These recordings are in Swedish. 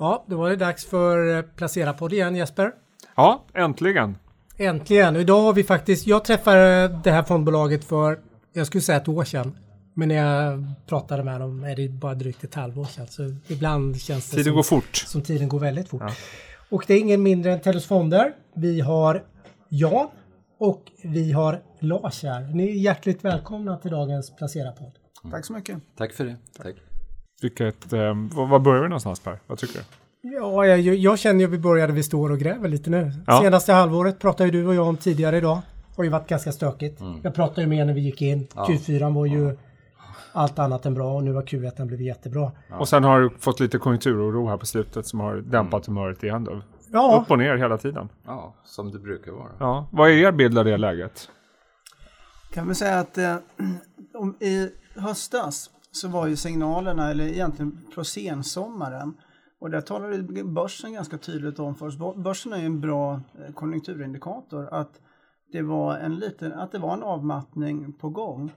Ja, då var det dags för Placera-podd igen, Jesper. Ja, äntligen. Äntligen. Och idag har vi faktiskt, jag träffade det här fondbolaget för, jag skulle säga 1 år sedan. Men när jag pratade med dem är det bara drygt ett halvår sedan. Så ibland känns det tiden går fort. Som tiden går väldigt fort. Ja. Och det är ingen mindre än Tellus Fonder. Vi har Jan och vi har Lars här. Ni är hjärtligt välkomna till dagens Placera-podd. Tack så mycket. Tack för det. Tack. Var börjar vi någonstans, Per? Vad tycker du? Ja, jag känner att vi började, vi står och gräver lite nu. Ja. Senaste halvåret pratade ju du och jag om tidigare idag. Det har ju varit ganska stökigt. Jag pratade ju med när vi gick in. Ja. Q4 var ju allt annat än bra och nu har Q1 blivit jättebra. Ja. Och sen har du fått lite konjunkturoro här på slutet som har dämpat humöret igen då. Ja. Upp och ner hela tiden. Ja, som det brukar vara. Ja. Vad är er bild av det läget? Kan vi säga att i höstas så var ju signalerna, eller egentligen på sensommaren, och där talade börsen ganska tydligt om för oss. Börsen är ju en bra konjunkturindikator, att det var en avmattning på gång.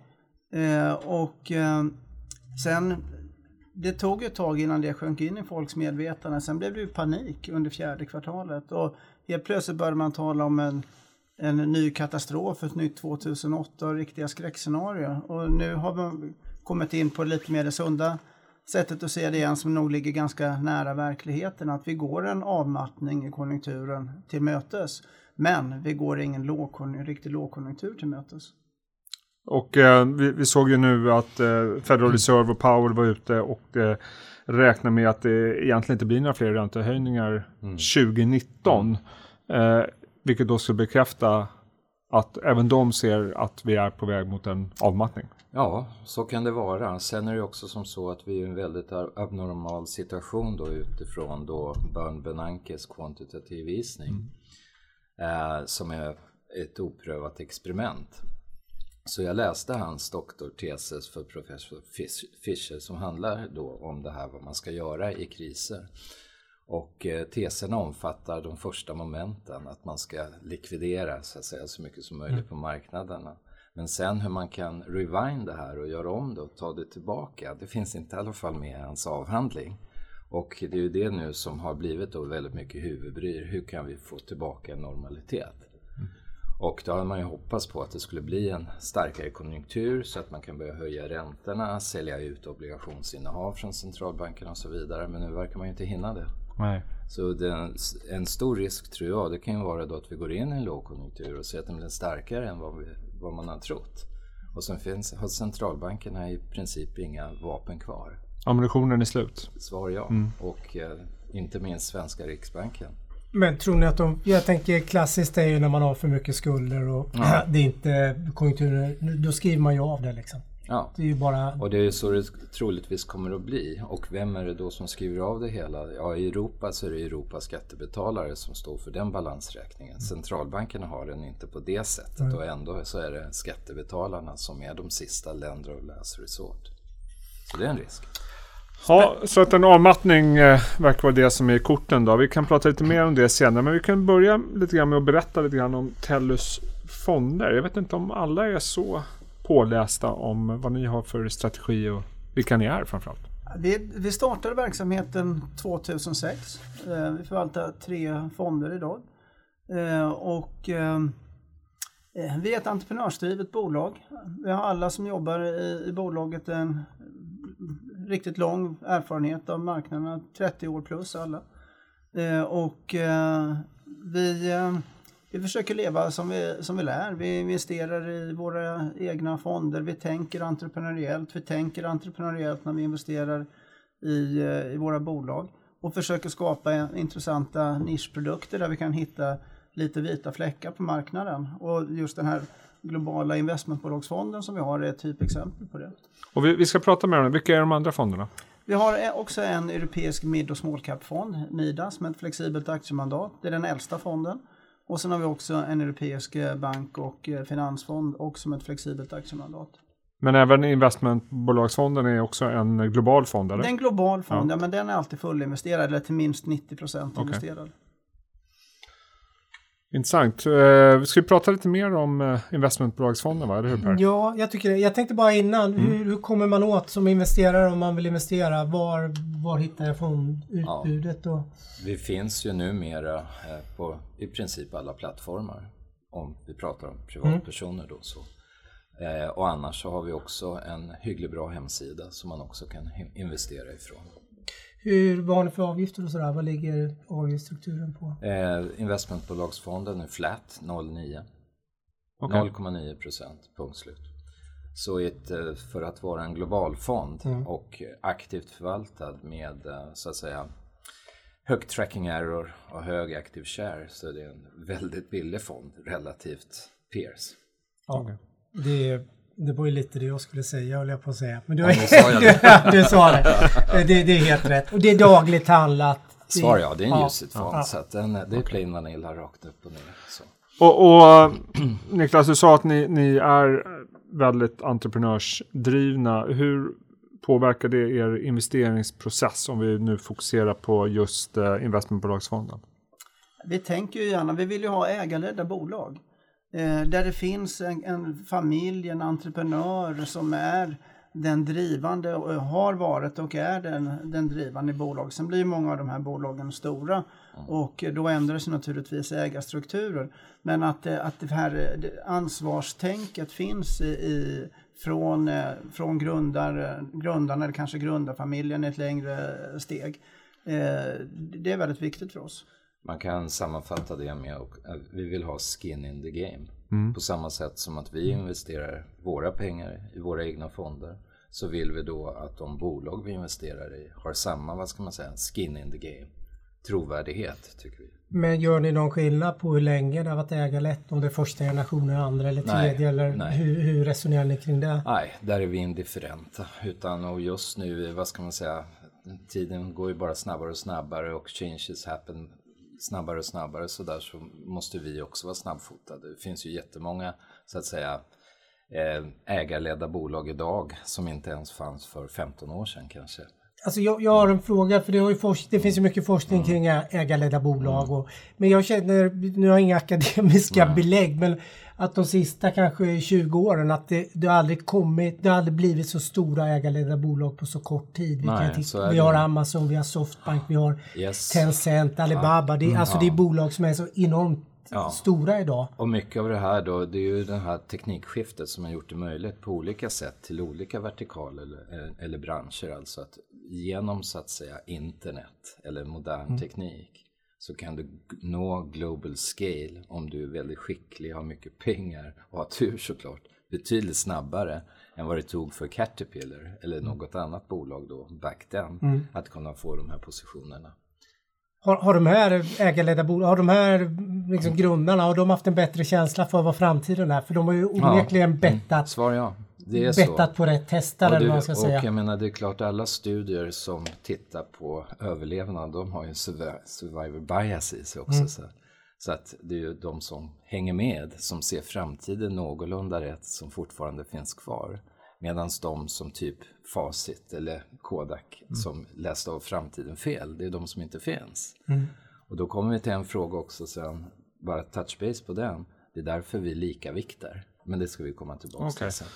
Sen det tog ett tag innan det sjönk in i folks medvetande. Sen blev det ju panik under 4:e kvartalet och helt plötsligt började man tala om en ny katastrof, ett nytt 2008 och riktiga skräckscenarier. Och nu har man kommit in på lite mer det sunda sättet att se det igen, som nog ligger ganska nära verkligheten, att vi går en avmattning i konjunkturen till mötes, men vi går ingen riktig lågkonjunktur till mötes. Och vi såg ju nu att Federal Reserve och Powell var ute och räknar med att det egentligen inte blir några fler räntehöjningar 2019. Vilket då skulle bekräfta att även de ser att vi är på väg mot en avmattning. Ja, så kan det vara. Sen är det också som så att vi är i en väldigt abnormal situation då utifrån då Bernanke kvantitativ visning. Som är ett oprövat experiment. Så jag läste hans doktortesis för professor Fischer som handlar då om det här, vad man ska göra i kriser. Och teserna omfattar de första momenten, att man ska likvidera så att säga så mycket som möjligt på marknaderna. Men sen hur man kan rewind det här och göra om det och ta det tillbaka, det finns inte i alla fall med i hans avhandling. Och det är ju det nu som har blivit då väldigt mycket huvudbry. Hur kan vi få tillbaka en normalitet? Och då har man ju hoppats på att det skulle bli en starkare konjunktur så att man kan börja höja räntorna, sälja ut obligationsinnehav från centralbanken och så vidare. Men nu verkar man ju inte hinna det. Nej. Så en stor risk tror jag, det kan ju vara då att vi går in i en lågkonjunktur och ser att den blir starkare än vad man har trott. Och sen har centralbankerna i princip inga vapen kvar. Ammunitionen är slut. Svar ja. Och inte minst svenska Riksbanken. Men tror ni att jag tänker klassiskt är ju när man har för mycket skulder och det är inte konjunkturen, då skriver man ju av det liksom. Ja, det är ju bara... och det är ju så det troligtvis kommer att bli. Och vem är det då som skriver av det hela? Ja, i Europa så är det Europas skattebetalare som står för den balansräkningen. Centralbankerna har den inte på det sättet och ändå så är det skattebetalarna som är de sista länder of last resort. Så det är en risk. Ja, så att en avmattning verkar vara det som är i korten då. Vi kan prata lite mer om det senare, men vi kan börja lite grann med att berätta lite grann om Tellus Fonder. Jag vet inte om alla är så pålästa om vad ni har för strategi och vilka ni är framförallt. Vi startade verksamheten 2006. Vi förvaltar 3 fonder idag. Vi är ett entreprenörsdrivet bolag. Vi har alla som jobbar i bolaget en riktigt lång erfarenhet av marknaden, 30 år plus alla. Vi försöker leva som vi lär. Vi investerar i våra egna fonder. Vi tänker entreprenöriellt när vi investerar i våra bolag. Och försöker skapa intressanta nischprodukter där vi kan hitta lite vita fläckar på marknaden. Och just den här globala investmentbolagsfonden som vi har är ett typexempel på det. Och vi ska prata med dem. Vilka är de andra fonderna? Vi har också en europeisk mid- och small cap-fond, MIDAS, med ett flexibelt aktiemandat. Det är den äldsta fonden. Och sen har vi också en europeisk bank- och finansfond, också med ett flexibelt aktiemandat. Men även investmentbolagsfonden är också en global fond, eller? Det är en global fond, ja, men den är alltid fullinvesterad eller till minst 90% investerad. Intressant. Ska vi prata lite mer om investmentbolagsfonden, va? Eller hur, Per? Ja, jag tycker det. Jag tänkte bara innan, hur kommer man åt som investerare om man vill investera? Var hittar jag fondutbudet då? Vi finns ju numera på i princip alla plattformar, om vi pratar om privatpersoner då så. Och annars så har vi också en hyggligt bra hemsida som man också kan investera ifrån. Vad har ni för avgifter och sådär? Vad ligger avgiftsstrukturen på? Investmentbolagsfonden är flat 0,9. Okay. 0,9%, punkt slut. Så för att vara en global fond och aktivt förvaltad med så att säga hög tracking error och hög active share, så det är en väldigt billig fond relativt peers. Ja, okay. Det var ju lite det jag skulle säga, höll jag på att säga. Men du sa det. Det är helt rätt. Och det är dagligt handlat. Svar ja, det är en UCITS-fond. Så att det är plain vanilla rakt upp och ner. Så. Och Niklas, du sa att ni är väldigt entreprenörsdrivna. Hur påverkar det er investeringsprocess om vi nu fokuserar på just investmentbolagsfonden? Vi tänker ju gärna, vi vill ju ha ägarledda bolag. Där det finns en familj, en entreprenör som är den drivande och har varit och är den drivande i bolag. Sen blir många av de här bolagen stora och då ändras naturligtvis ägarstrukturer. Men att det här ansvarstänket finns från grundarna eller kanske grundarfamiljen i ett längre steg. Det är väldigt viktigt för oss. Man kan sammanfatta det med att vi vill ha skin in the game. På samma sätt som att vi investerar våra pengar i våra egna fonder, så vill vi då att de bolag vi investerar i har samma, skin in the game. Trovärdighet, tycker vi. Men gör ni någon skillnad på hur länge det har varit ägarlätt? Om det är första generationen, andra eller tredje? Nej. Hur resonerar ni kring det? Nej, där är vi indifferenta. Och just nu, tiden går ju bara snabbare och snabbare och changes happen snabbare och snabbare, så där så måste vi också vara snabbfotade. Det finns ju jättemånga så att säga ägarledda bolag idag som inte ens fanns för 15 år sedan kanske. Alltså jag har en fråga, för det finns ju mycket forskning kring ägarledda bolag. Men jag känner, nu har jag inga akademiska belägg, men att de sista kanske 20 åren att det har aldrig blivit så stora ägarledda bolag på så kort tid. Vi har Amazon, vi har Softbank, vi har Tencent, Alibaba. Det är bolag som är så enormt stora idag. Och mycket av det här då, det är ju det här teknikskiftet som har gjort det möjligt på olika sätt till olika vertikaler eller branscher. Alltså att genom så att säga internet eller modern teknik så kan du nå global scale om du är väldigt skicklig, har mycket pengar och har tur såklart, betydligt snabbare än vad det tog för Caterpillar eller något annat bolag då back then att kunna få de här positionerna. Har de här ägarledda bolag, har de här liksom grundarna, har de haft en bättre känsla för vad framtiden är? För de har ju onekligen bettat. Svar ja. Det är bettat så. På rätt hästar eller vad man ska säga. Och jag menar, det är klart, alla studier som tittar på överlevnad, de har ju survivor bias i sig också. Så att det är ju de som hänger med, som ser framtiden någorlunda rätt, som fortfarande finns kvar. Medan de som typ Facit eller Kodak som läste av framtiden fel, det är de som inte finns. Och då kommer vi till en fråga också sen, bara touch base på den. Det är därför vi lika viktar. Men det ska vi komma tillbaka till sen.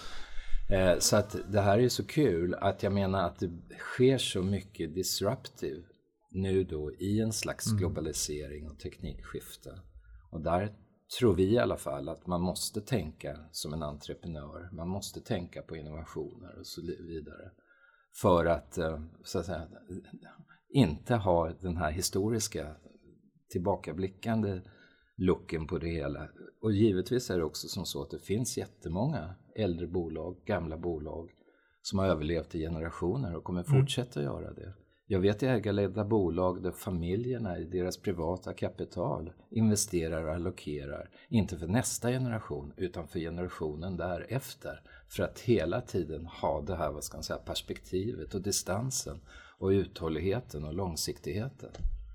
Så att det här är så kul att jag menar att det sker så mycket disruptive nu då i en slags globalisering och teknikskifte. Och där tror vi i alla fall att man måste tänka som en entreprenör. Man måste tänka på innovationer och så vidare. För att, så att säga, inte ha den här historiska tillbakablickande looken på det hela. Och givetvis är det också som så att det finns jättemånga äldre bolag, gamla bolag som har överlevt i generationer och kommer fortsätta göra det. Jag vet ägarledda bolag där familjerna i deras privata kapital investerar och allokerar, inte för nästa generation utan för generationen därefter, för att hela tiden ha det här perspektivet och distansen och uthålligheten och långsiktigheten.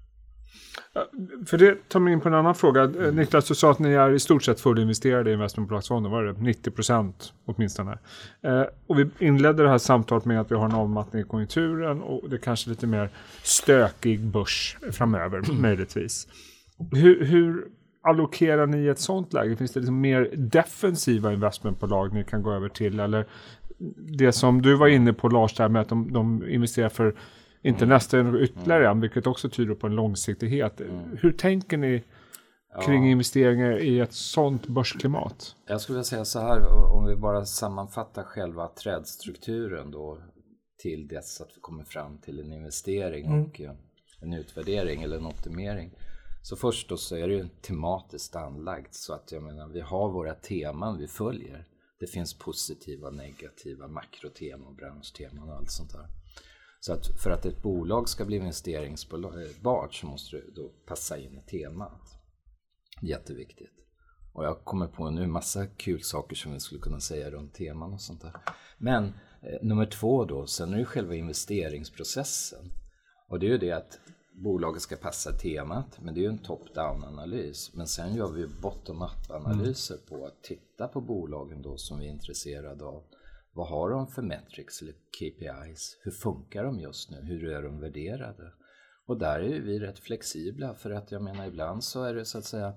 För det tar mig in på en annan fråga. Niklas, du sa att ni är i stort sett fullinvesterade i investmentbolagsfonden. Var det 90% åtminstone? Och vi inledde det här samtalet med att vi har en avmattning i konjunkturen och det är kanske lite mer stökig börs framöver, möjligtvis. Hur allokerar ni i ett sånt läge? Finns det liksom mer defensiva investmentbolag ni kan gå över till? Eller det som du var inne på, Lars, där med att de investerar för inte nästa ytterligare än, vilket också tyder på en långsiktighet. Hur tänker ni kring investeringar i ett sånt börsklimat? Jag skulle vilja säga så här, om vi bara sammanfattar själva trädstrukturen då till dess att vi kommer fram till en investering och en utvärdering eller en optimering. Så först då så är det ju tematiskt anlagt, så att jag menar, vi har våra teman vi följer. Det finns positiva och negativa makroteman, branschteman och allt sånt där. Så att för att ett bolag ska bli investeringsbart så måste det då passa in i temat. Jätteviktigt. Och jag kommer på nu massa kul saker som vi skulle kunna säga runt teman och sånt där. Men nummer 2 då, sen är det själva investeringsprocessen. Och det är ju det att bolaget ska passa temat, men det är ju en top-down-analys. Men sen gör vi bottom-up-analyser på att titta på bolagen då som vi är intresserade av. Vad har de för metrics eller KPIs? Hur funkar de just nu? Hur är de värderade? Och där är vi rätt flexibla, för att jag menar ibland så är det så att säga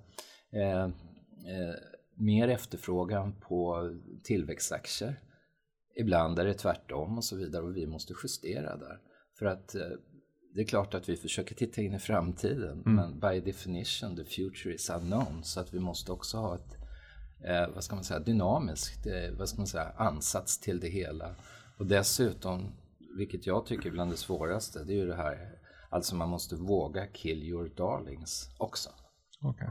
mer efterfrågan på tillväxtaktier. Ibland är det tvärtom och så vidare, och vi måste justera där. För att det är klart att vi försöker titta in i framtiden, men by definition the future is unknown, så att vi måste också ha ett dynamiskt ansats till det hela. Och dessutom, vilket jag tycker är bland det svåraste, det är ju det här, alltså man måste våga kill your darlings också. Okay.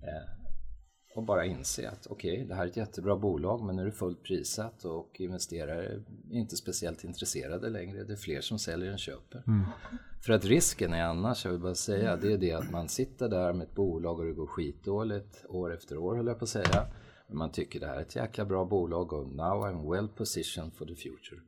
Och bara inse att det här är ett jättebra bolag, men nu är det fullt prissatt och investerare är inte speciellt intresserade längre. Det är fler som säljer än köper. För att risken är annars, jag vill bara säga, det är det att man sitter där med ett bolag och det går skitdåligt år efter år, höll jag på att säga. Men man tycker det här är ett jäkla bra bolag och now I'm well positioned for the future.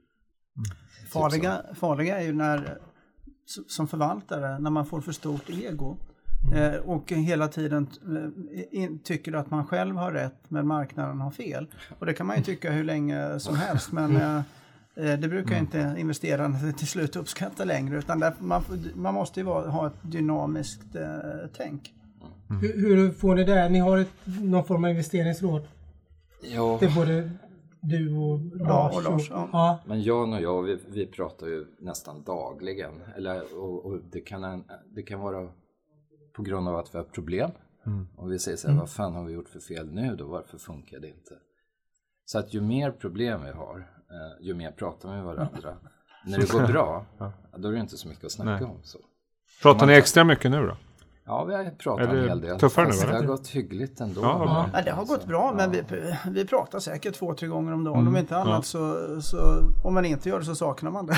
Farliga är ju när, som förvaltare, när man får för stort ego. Och hela tiden tycker att man själv har rätt men marknaden har fel. Och det kan man ju tycka hur länge som helst, men det brukar inte investerarna till slut uppskatta längre, utan man måste ju ha ett dynamiskt tänk. Hur får ni det? Ni har någon form av investeringsråd? Ja. Det är både du och Lars. Ja, och Lars. Ja. Men Jan och jag, vi pratar ju nästan dagligen. Och det kan vara på grund av att vi har problem. Och vi säger så här, vad fan har vi gjort för fel nu då? Varför funkar det inte? Så att ju mer problem vi har, ju mer pratar vi med varandra. När det går bra, då är det inte så mycket att snacka om. Så. Pratar ni extra mycket nu då? Ja, vi har pratat en hel del. Tuffare nu, det har gått hyggligt ändå. Ja, det har gått bra, men vi pratar säkert 2-3 gånger om dagen. Om inte annat så om man inte gör det så saknar man det.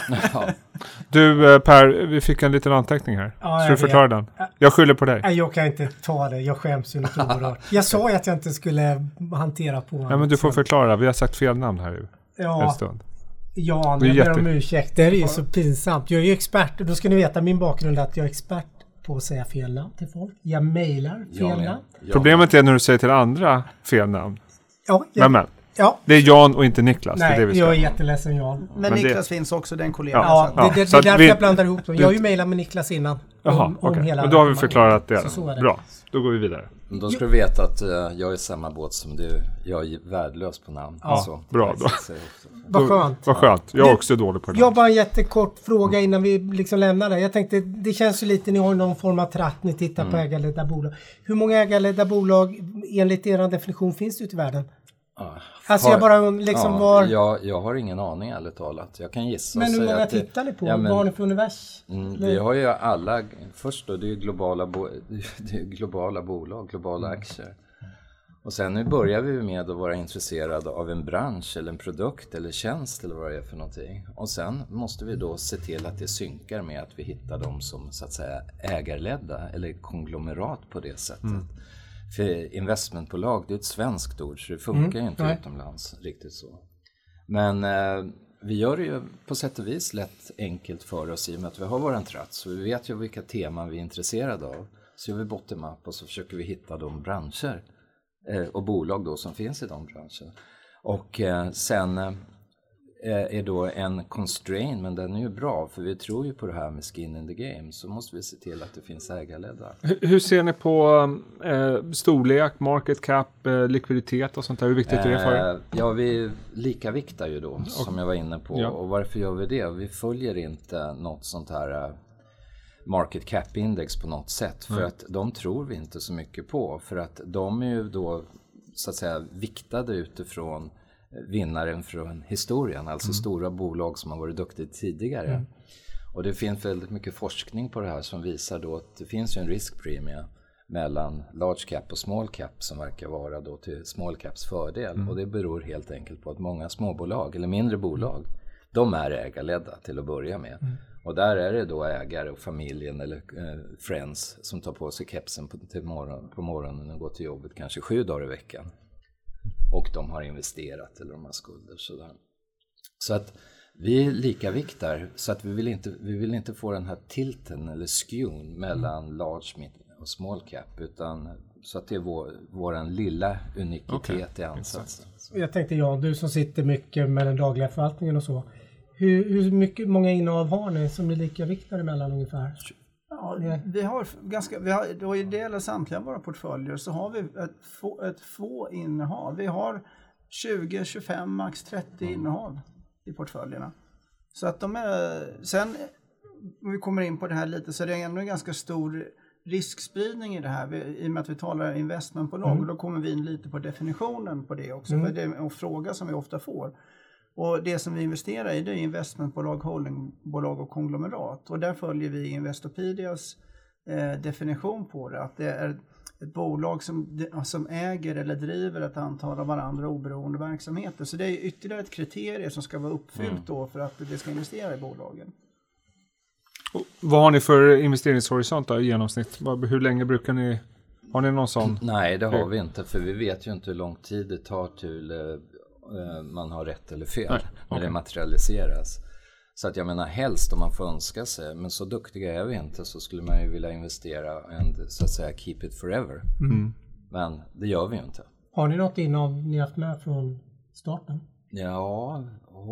Du Per, vi fick en liten anteckning här. Ska du förklara den? Jag skyller på dig. Nej, jag kan inte ta det. Jag skäms ju lite oerhört. Jag sa ju att jag inte skulle hantera på honom. Nej, men du får förklara. Vi har sagt fel namn här en stund. Ja, jag ber om ursäkt. Det är ju så pinsamt. Jag är ju expert. Då ska ni veta min bakgrund att jag är expert på att säga fel namn till folk. Jag mejlar fel namn. Problemet är när du säger till andra fel namn. Ja, men. Ja. Det är Jan och inte Niklas. Nej, det är det jag är jätteledsen Jan. Men Niklas finns också, den kollegan. Ja, det är därför jag blandar ihop dem. Jag har ju mejlat med Niklas innan. Jaha, okej. Men då har vi förklarat det. Så är det. Bra, då går vi vidare. Då ska du veta att jag är samma båt som du. Jag är värdelös på namn. Ja, så. Bra då. Vad skönt. Vad skönt. Jag är också dålig på det. Jag har bara en jättekort fråga innan vi liksom lämnar det. Jag tänkte, det känns ju lite, ni har någon form av tratt, ni tittar på ägarledda bolag. Hur många ägarledda bolag enligt er definition finns det ute i världen? Alltså jag bara liksom var... Jag har ingen aning, ärligt talat. Jag kan gissa. Men hur många tittar ni på? Vad har ni för univers? Vi har ju alla, först då, det är ju globala bolag, globala aktier. Och sen nu börjar vi med att vara intresserade av en bransch eller en produkt eller tjänst eller vad det är för någonting. Och sen måste vi då se till att det synkar med att vi hittar dem som så att säga ägarledda eller konglomerat på det sättet. För investmentbolag, det är ett svenskt ord så det funkar ju inte utomlands riktigt så. Men vi gör det ju på sätt och vis lätt enkelt för oss i och med att vi har våran tratt. Så vi vet ju vilka teman vi är intresserade av. Så gör vi bottom-up och så försöker vi hitta de branscher och bolag då som finns i de branscherna. Och sen är då en constraint, men den är ju bra för vi tror ju på det här med skin in the game, så måste vi se till att det finns ägarledda. Hur ser ni på storlek, market cap, likviditet och sånt där? Hur viktigt är det för er? Ja, vi lika viktar ju då som jag var inne på. Ja. Och varför gör vi det? Vi följer inte något sånt här market cap index på något sätt, för att de tror vi inte så mycket på, för att de är ju då så att säga viktade utifrån vinnaren från historien, alltså stora bolag som har varit duktiga tidigare. Och det finns väldigt mycket forskning på det här som visar då att det finns ju en riskpremie mellan large cap och small cap som verkar vara då till small caps fördel. Och det beror helt enkelt på att många småbolag eller mindre bolag, de är ägarledda till att börja med. Och där är det då ägare och familjen eller friends som tar på sig kepsen på morgonen och går till jobbet kanske 7 dagar i veckan. Och de har investerat eller de har skulder. Sådär. Så att vi lika viktar, så att vi vill inte få den här tilten eller skewn mellan large och small cap, utan så att det är våran lilla unikitet i ansatsen. Jag tänkte Jan, du som sitter mycket med den dagliga förvaltningen och så. Hur många innehav har ni som är lika viktade mellan ungefär? Ja, vi har då i del av samtliga våra portföljer så har vi ett få innehav. Vi har 20, 25, max 30 innehav i portföljerna. Så att de är, sen om vi kommer in på det här lite, så är det ändå en ganska stor riskspridning i det här, i och med att vi talar investmentbolag, och då kommer vi in lite på definitionen på det också, för det är en fråga som vi ofta får. Och det som vi investerar i, det är investmentbolag, holdingbolag och konglomerat. Och där följer vi Investopedias definition på det. Att det är ett bolag som äger eller driver ett antal av varandra oberoende verksamheter. Så det är ytterligare ett kriterium som ska vara uppfyllt då för att det ska investera i bolagen. Och vad har ni för investeringshorisont då, i genomsnitt? Hur länge brukar ni... Har ni någon sån? Nej, det har vi inte. För vi vet ju inte hur lång tid det tar till... man har rätt eller fel när det materialiseras. Så att jag menar, helst om man får önska sig, men så duktiga är vi inte, så skulle man ju vilja investera och så att säga keep it forever. Men det gör vi ju inte. Har ni något innehav ni haft med från starten? Ja,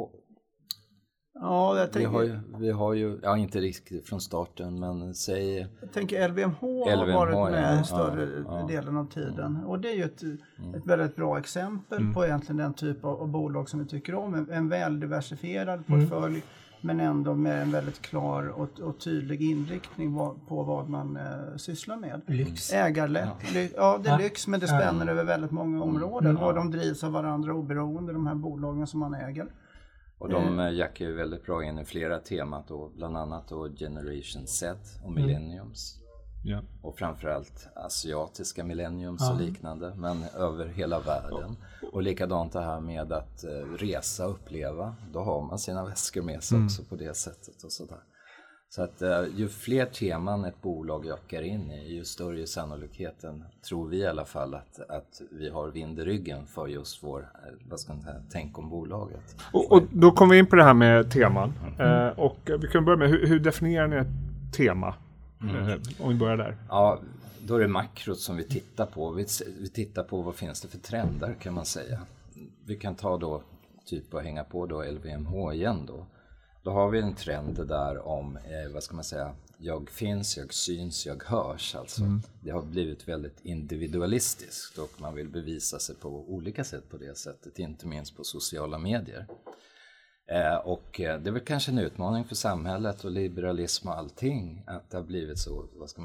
jag tänker... vi har ju inte riktigt från starten, men säg... Jag tänker LVMH har varit med större delen av tiden. Och det är ju ett väldigt bra exempel på egentligen den typ av bolag som vi tycker om. En väl diversifierad portfölj, men ändå med en väldigt klar och tydlig inriktning på vad man sysslar med. Lyx. Ägarlätt. Ja, det är lyx, men det spänner över väldigt många områden. Och de drivs av varandra oberoende, de här bolagen som man äger. Och de jackar ju väldigt bra in i flera temat då, bland annat då Generation Z och Millenniums. Och framförallt asiatiska millenniums och liknande, men över hela världen. Och likadant det här med att resa och uppleva, då har man sina väskor med sig också på det sättet och sådär. Så att ju fler teman ett bolag jackar in i, ju större sannolikheten, tror vi i alla fall, att vi har vind i ryggen för just vår, tänk om bolaget. Och då kommer vi in på det här med teman. Och vi kan börja med, hur definierar ni ett tema? Om vi börjar där. Ja, då är det makrot som vi tittar på. Vi tittar på vad finns det för trender, kan man säga. Vi kan ta då typ och hänga på då LVMH igen då. Då har vi en trend där om, jag finns, jag syns, jag hörs. Alltså. Det har blivit väldigt individualistiskt och man vill bevisa sig på olika sätt på det sättet, inte minst på sociala medier. Och det är väl kanske en utmaning för samhället och liberalism och allting, att det har blivit så,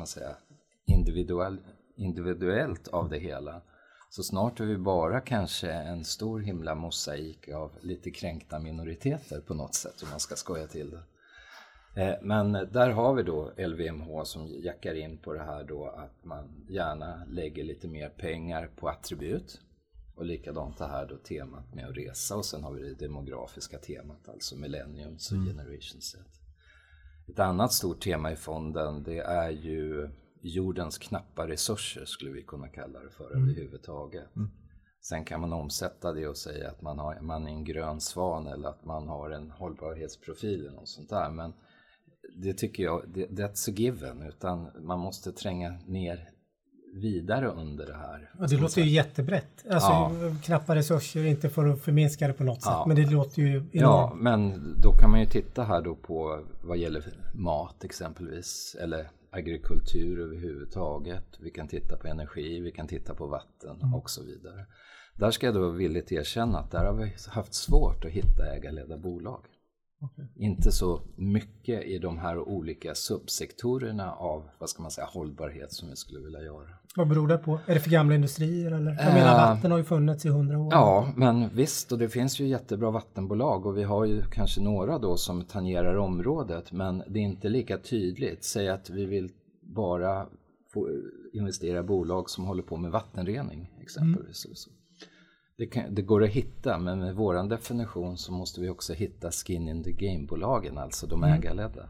individuellt av det hela. Så snart är vi bara kanske en stor himla mosaik av lite kränkta minoriteter på något sätt, om man ska skoja till det. Men där har vi då LVMH som jackar in på det här då, att man gärna lägger lite mer pengar på attribut. Och likadant det här då temat med att resa, och sen har vi det demografiska temat, alltså Millenniums och Generation Z. Ett annat stort tema i fonden, det är ju jordens knappa resurser, skulle vi kunna kalla det för överhuvudtaget. Sen kan man omsätta det och säga att man är en grön svan eller att man har en hållbarhetsprofil och sånt där. Men det tycker jag, that's a given, utan man måste tränga ner vidare under det här. Och det låter ju jättebrett. Alltså knappa resurser, inte för att förminska det på något sätt. Men det låter ju enormt. Ja, men då kan man ju titta här då på vad gäller mat exempelvis. Eller agrikultur överhuvudtaget. Vi kan titta på energi, vi kan titta på vatten och så vidare. Där ska jag då villigt erkänna att där har vi haft svårt att hitta ägarledda bolag. Inte så mycket i de här olika subsektorerna av, vad ska man säga, hållbarhet som vi skulle vilja göra. Vad beror det på? Är det för gamla industrier eller? Jag menar, vatten har ju funnits i 100 år. Ja, men visst, och det finns ju jättebra vattenbolag och vi har ju kanske några då som tangerar området, men det är inte lika tydligt. Säg att vi vill bara få investera i bolag som håller på med vattenrening exempelvis. Det går att hitta, men med våran definition så måste vi också hitta skin in the game-bolagen, alltså de ägarledda.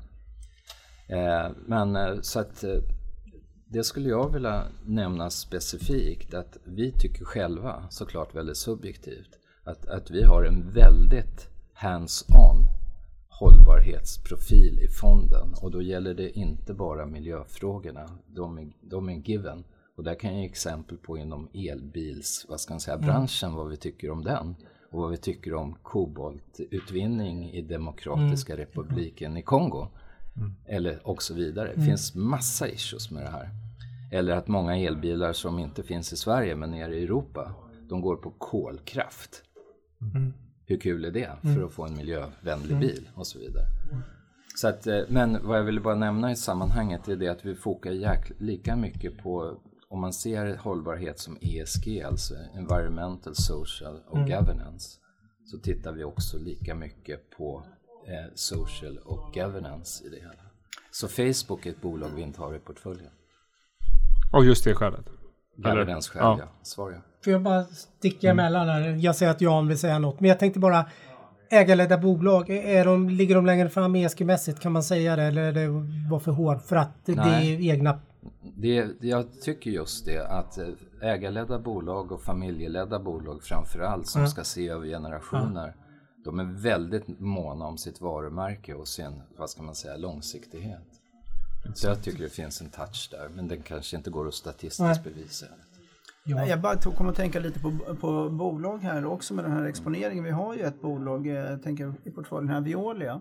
Men så att det skulle jag vilja nämna specifikt, att vi tycker själva, såklart väldigt subjektivt, att vi har en väldigt hands-on hållbarhetsprofil i fonden, och då gäller det inte bara miljöfrågorna, de är given. Och där kan jag ge exempel på inom elbils, branschen, vad vi tycker om den. Och vad vi tycker om koboltutvinning i Demokratiska republiken i Kongo. Eller och så vidare. Det finns massa issues med det här. Eller att många elbilar som inte finns i Sverige men nere i Europa, de går på kolkraft. Hur kul är det för att få en miljövänlig bil och så vidare. Så att, men vad jag ville bara nämna i sammanhanget är det att vi fokar lika mycket på, om man ser hållbarhet som ESG, alltså environmental, social och governance, så tittar vi också lika mycket på social och governance i det hela. Så Facebook är ett bolag vi inte har i portföljen. Och just det skälet. Governance-skäl, ja. Svar jag. Får jag bara sticka emellan här? Jag säger att Jan vill säga något, men jag tänkte bara, ägarledda bolag, ligger de längre fram ESG-mässigt, kan man säga det? Eller är det var för hårt för att det är egna... Jag tycker just det, att ägarledda bolag och familjeledda bolag framförallt som ska se över generationer, de är väldigt måna om sitt varumärke och sin, långsiktighet. Så jag tycker det finns en touch där, men den kanske inte går att statistiskt bevisa. Ja. Jag bara kommer att tänka lite på bolag här också med den här exponeringen. Vi har ju ett bolag, jag tänker i portföljen här, Veolia,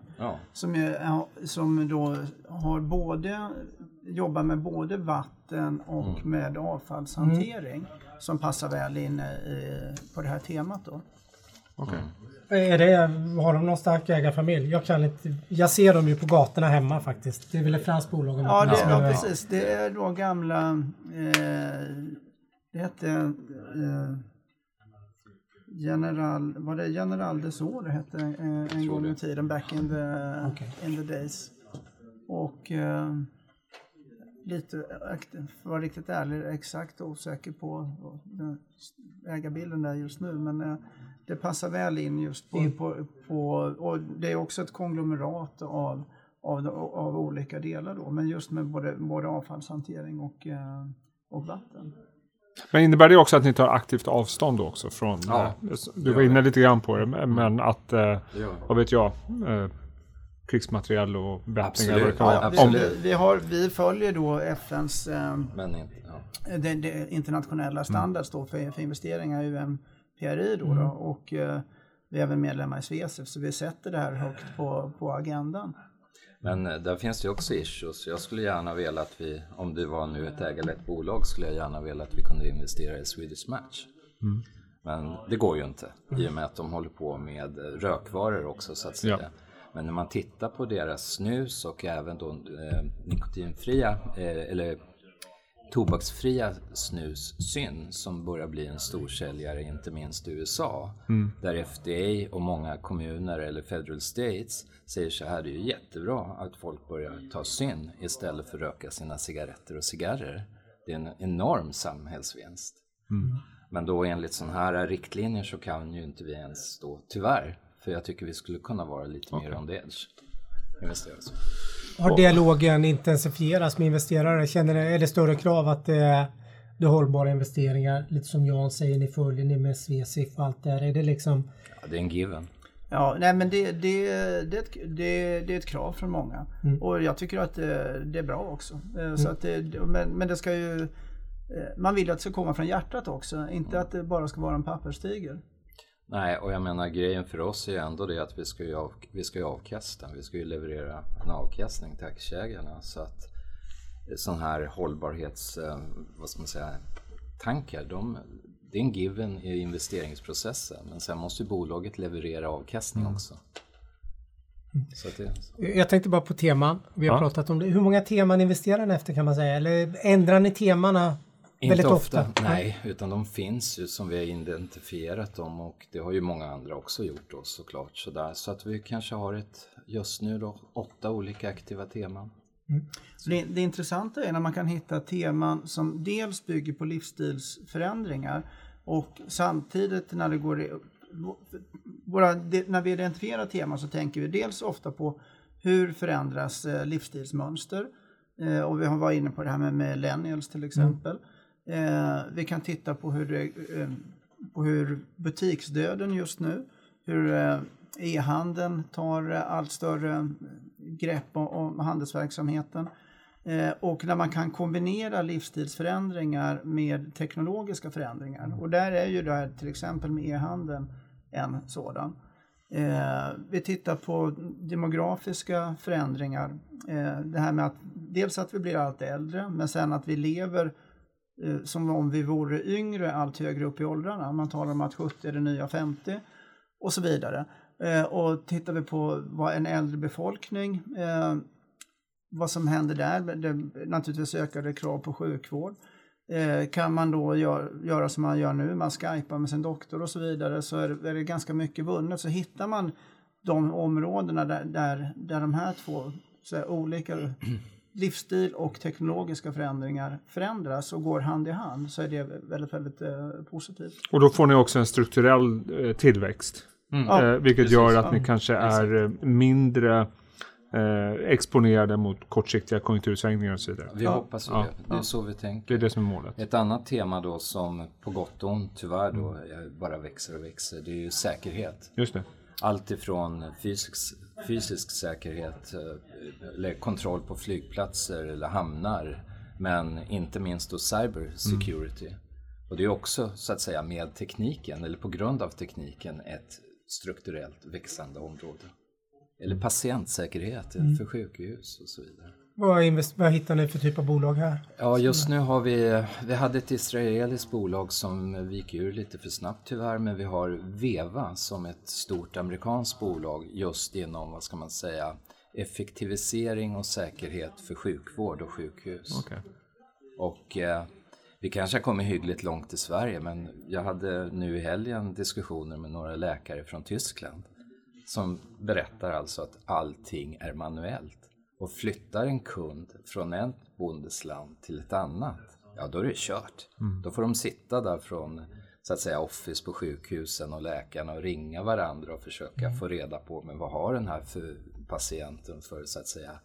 som då har jobbar med både vatten och med avfallshantering som passar väl in på det här temat då. Okay. Har de någon stark ägarfamilj? Jag ser dem ju på gatorna hemma faktiskt. Det är väl ett franskt bolag? Ja, precis. Det är då gamla... det hette General Desor det hette en gång i tiden, back in the days. Och lite, för att vara riktigt ärlig, exakt osäker på ägarbilden där just nu, men det passar väl in just på och det är också ett konglomerat av olika delar då, men just med både avfallshantering och vatten. Men innebär det också att ni tar aktivt avstånd då också från, du var inne lite grann på det, men att, vad vet jag, krigsmateriel och berättningar. Absolut. Vi följer då FNs det internationella standards då för investeringar i UNPRI då, och vi är även medlemmar i SVESF, så vi sätter det här högt på agendan. Men där finns det också issues. Jag skulle gärna vilja att vi, om det var nu ett ägarlett bolag, skulle jag gärna vilja att vi kunde investera i Swedish Match. Men det går ju inte, i och med att de håller på med rökvaror också, så att säga. Ja. Men när man tittar på deras snus och även då nikotinfria eller tobaksfria snussyn som börjar bli en storsäljare, inte minst i USA, där FDA och många kommuner eller federal states säger så här: det är ju jättebra att folk börjar ta syn istället för att röka sina cigaretter och cigarrer. Det är en enorm samhällsvinst. Men då enligt sådana här riktlinjer så kan ju inte vi ens då, tyvärr, för jag tycker vi skulle kunna vara lite mer on the edge. Har dialogen intensifierats med investerare? Är det större krav att det är hållbara investeringar? Lite som Jan säger, ni följer ni med SVESF och allt där. Är det liksom... Ja, det är en given. Ja, nej, men det är ett krav från många. Och jag tycker att det är bra också. Så att men det ska ju... man vill att det ska komma från hjärtat också, inte att det bara ska vara en papperstiger. Nej, och jag menar grejen för oss är ändå det att vi ska ju avkasta, vi ska ju leverera en avkastning till aktieägarna, så att sån här hållbarhets, vad ska man säga, tankar, det är en given i investeringsprocessen, men sen måste ju bolaget leverera avkastning också. Så att jag tänkte bara på teman, vi har pratat om det. Hur många teman investerar ni efter, kan man säga? Eller ändrar ni temana väldigt ofta? Nej, utan de finns ju som vi har identifierat dem, och det har ju många andra också gjort då, såklart. Så att vi kanske har just nu då 8 olika aktiva teman. Det intressanta är när man kan hitta teman som dels bygger på livsstilsförändringar, och samtidigt när det går när vi identifierar teman så tänker vi dels ofta på hur förändras livsstilsmönster, och vi har varit inne på det här med millennials till exempel. Vi kan titta på hur butiksdöden just nu, hur e-handeln tar allt större grepp om handelsverksamheten, och när man kan kombinera livsstilsförändringar med teknologiska förändringar, och där är ju det här till exempel med e-handeln en sådan. Vi tittar på demografiska förändringar, det här med att dels att vi blir allt äldre, men sen att vi lever som om vi vore yngre allt högre upp i åldrarna. Man talar om att 70 är det nya 50 och så vidare. Och tittar vi på vad en äldre befolkning, vad som händer där, det naturligtvis ökade krav på sjukvård. Kan man då göra som man gör nu, man skypar med sin doktor och så vidare, så är det ganska mycket vunnet. Så hittar man de områdena där de här två olika livsstil och teknologiska förändringar förändras och går hand i hand, så är det väldigt, väldigt positivt. Och då får ni också en strukturell tillväxt, vilket precis, gör att ni kanske är mindre exponerade mot kortsiktiga konjunktursvängningar och så vidare. Vi hoppas ju det. Det är så vi tänker. Det är det som är målet. Ett annat tema då som på gott och ont tyvärr då bara växer och växer, det är ju säkerhet. Just det. Allt ifrån fysisk säkerhet eller kontroll på flygplatser eller hamnar, men inte minst då cyber security. Och det är också så att säga med tekniken eller på grund av tekniken ett strukturellt växande område. Eller patientsäkerhet för sjukhus och så vidare. Vad hittar ni för typ av bolag här? Ja, just nu har vi hade ett israeliskt bolag som gick ur lite för snabbt tyvärr, men vi har Veva som ett stort amerikanskt bolag just inom, vad ska man säga, effektivisering och säkerhet för sjukvård och sjukhus. Okay. Och vi kanske har kommit hyggligt långt i Sverige, men jag hade nu i helgen diskussioner med några läkare från Tyskland som berättar alltså att allting är manuellt. Och flyttar en kund från ett bondesland till ett annat, ja då är det kört. Då får de sitta där från så att säga office på sjukhusen och läkarna och ringa varandra och försöka få reda på, men vad har den här för patienten för så att säga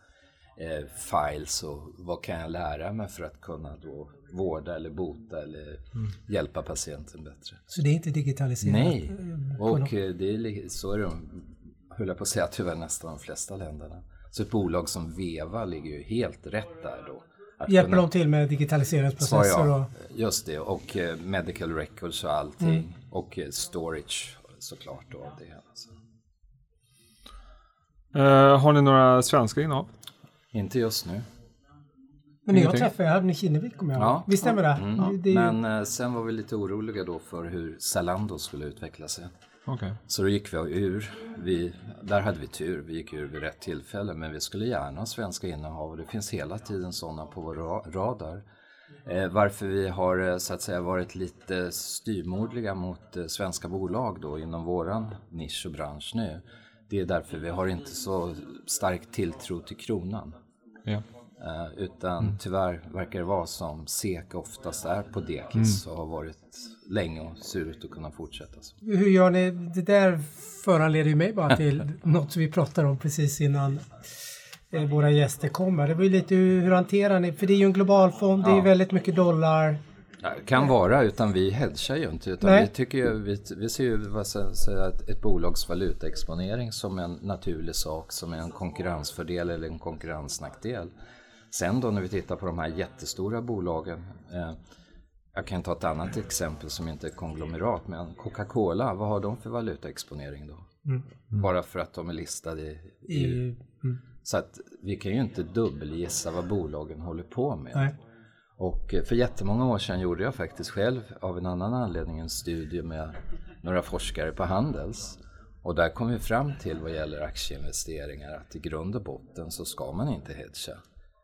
files, och vad kan jag lära mig för att kunna då vårda eller bota eller hjälpa patienten bättre. Så det är inte digitaliserat? Nej, och det är, så är det, höll jag på att säga, tyvärr nästan de flesta länderna. Så ett bolag som Veva ligger ju helt rätt där då. Hjälper de till med digitaliseringsprocesser? Ja, just det. Och medical records och allting. Och storage såklart då. Det, alltså. Har ni några svenska innehav? Inte just nu. Men när jag träffade hade ni Kinnevik, kommer jag ihåg. Visst stämmer det? Men sen var vi lite oroliga då för hur Zalando skulle utveckla sig. Okay. Så då gick vi ur. Där hade vi tur. Vi gick ur vid rätt tillfälle. Men vi skulle gärna ha svenska innehav. Och det finns hela tiden sådana på vår radar. Varför vi har så att säga varit lite styrmodliga mot svenska bolag då inom våran nisch och bransch nu. Det är därför vi har inte så stark tilltro till kronan. Ja. Utan tyvärr verkar det vara som SEK oftast är på dekis och har varit länge och ser ut att kunna fortsätta så. Hur gör ni? Det där föranleder ju mig bara till något som vi pratade om precis innan våra gäster kommer. Det var ju lite hur hanterar ni? För det är ju en global fond, det är väldigt mycket dollar. Ja, kan vara, utan vi hedgar ju inte. Utan vi ser ju ett bolags valutaexponering som en naturlig sak, som en konkurrensfördel eller en konkurrensnackdel. Sen då när vi tittar på de här jättestora bolagen, Jag kan ta ett annat exempel som inte är konglomerat, men Coca-Cola, vad har de för valutaexponering då? Bara för att de är listade i EU. Så att vi kan ju inte dubbelgissa vad bolagen håller på med. Nej. Och för jättemånga år sedan gjorde jag faktiskt själv av en annan anledning en studie med några forskare på Handels. Och där kom vi fram till vad gäller aktieinvesteringar att i grund och botten så ska man inte hedga.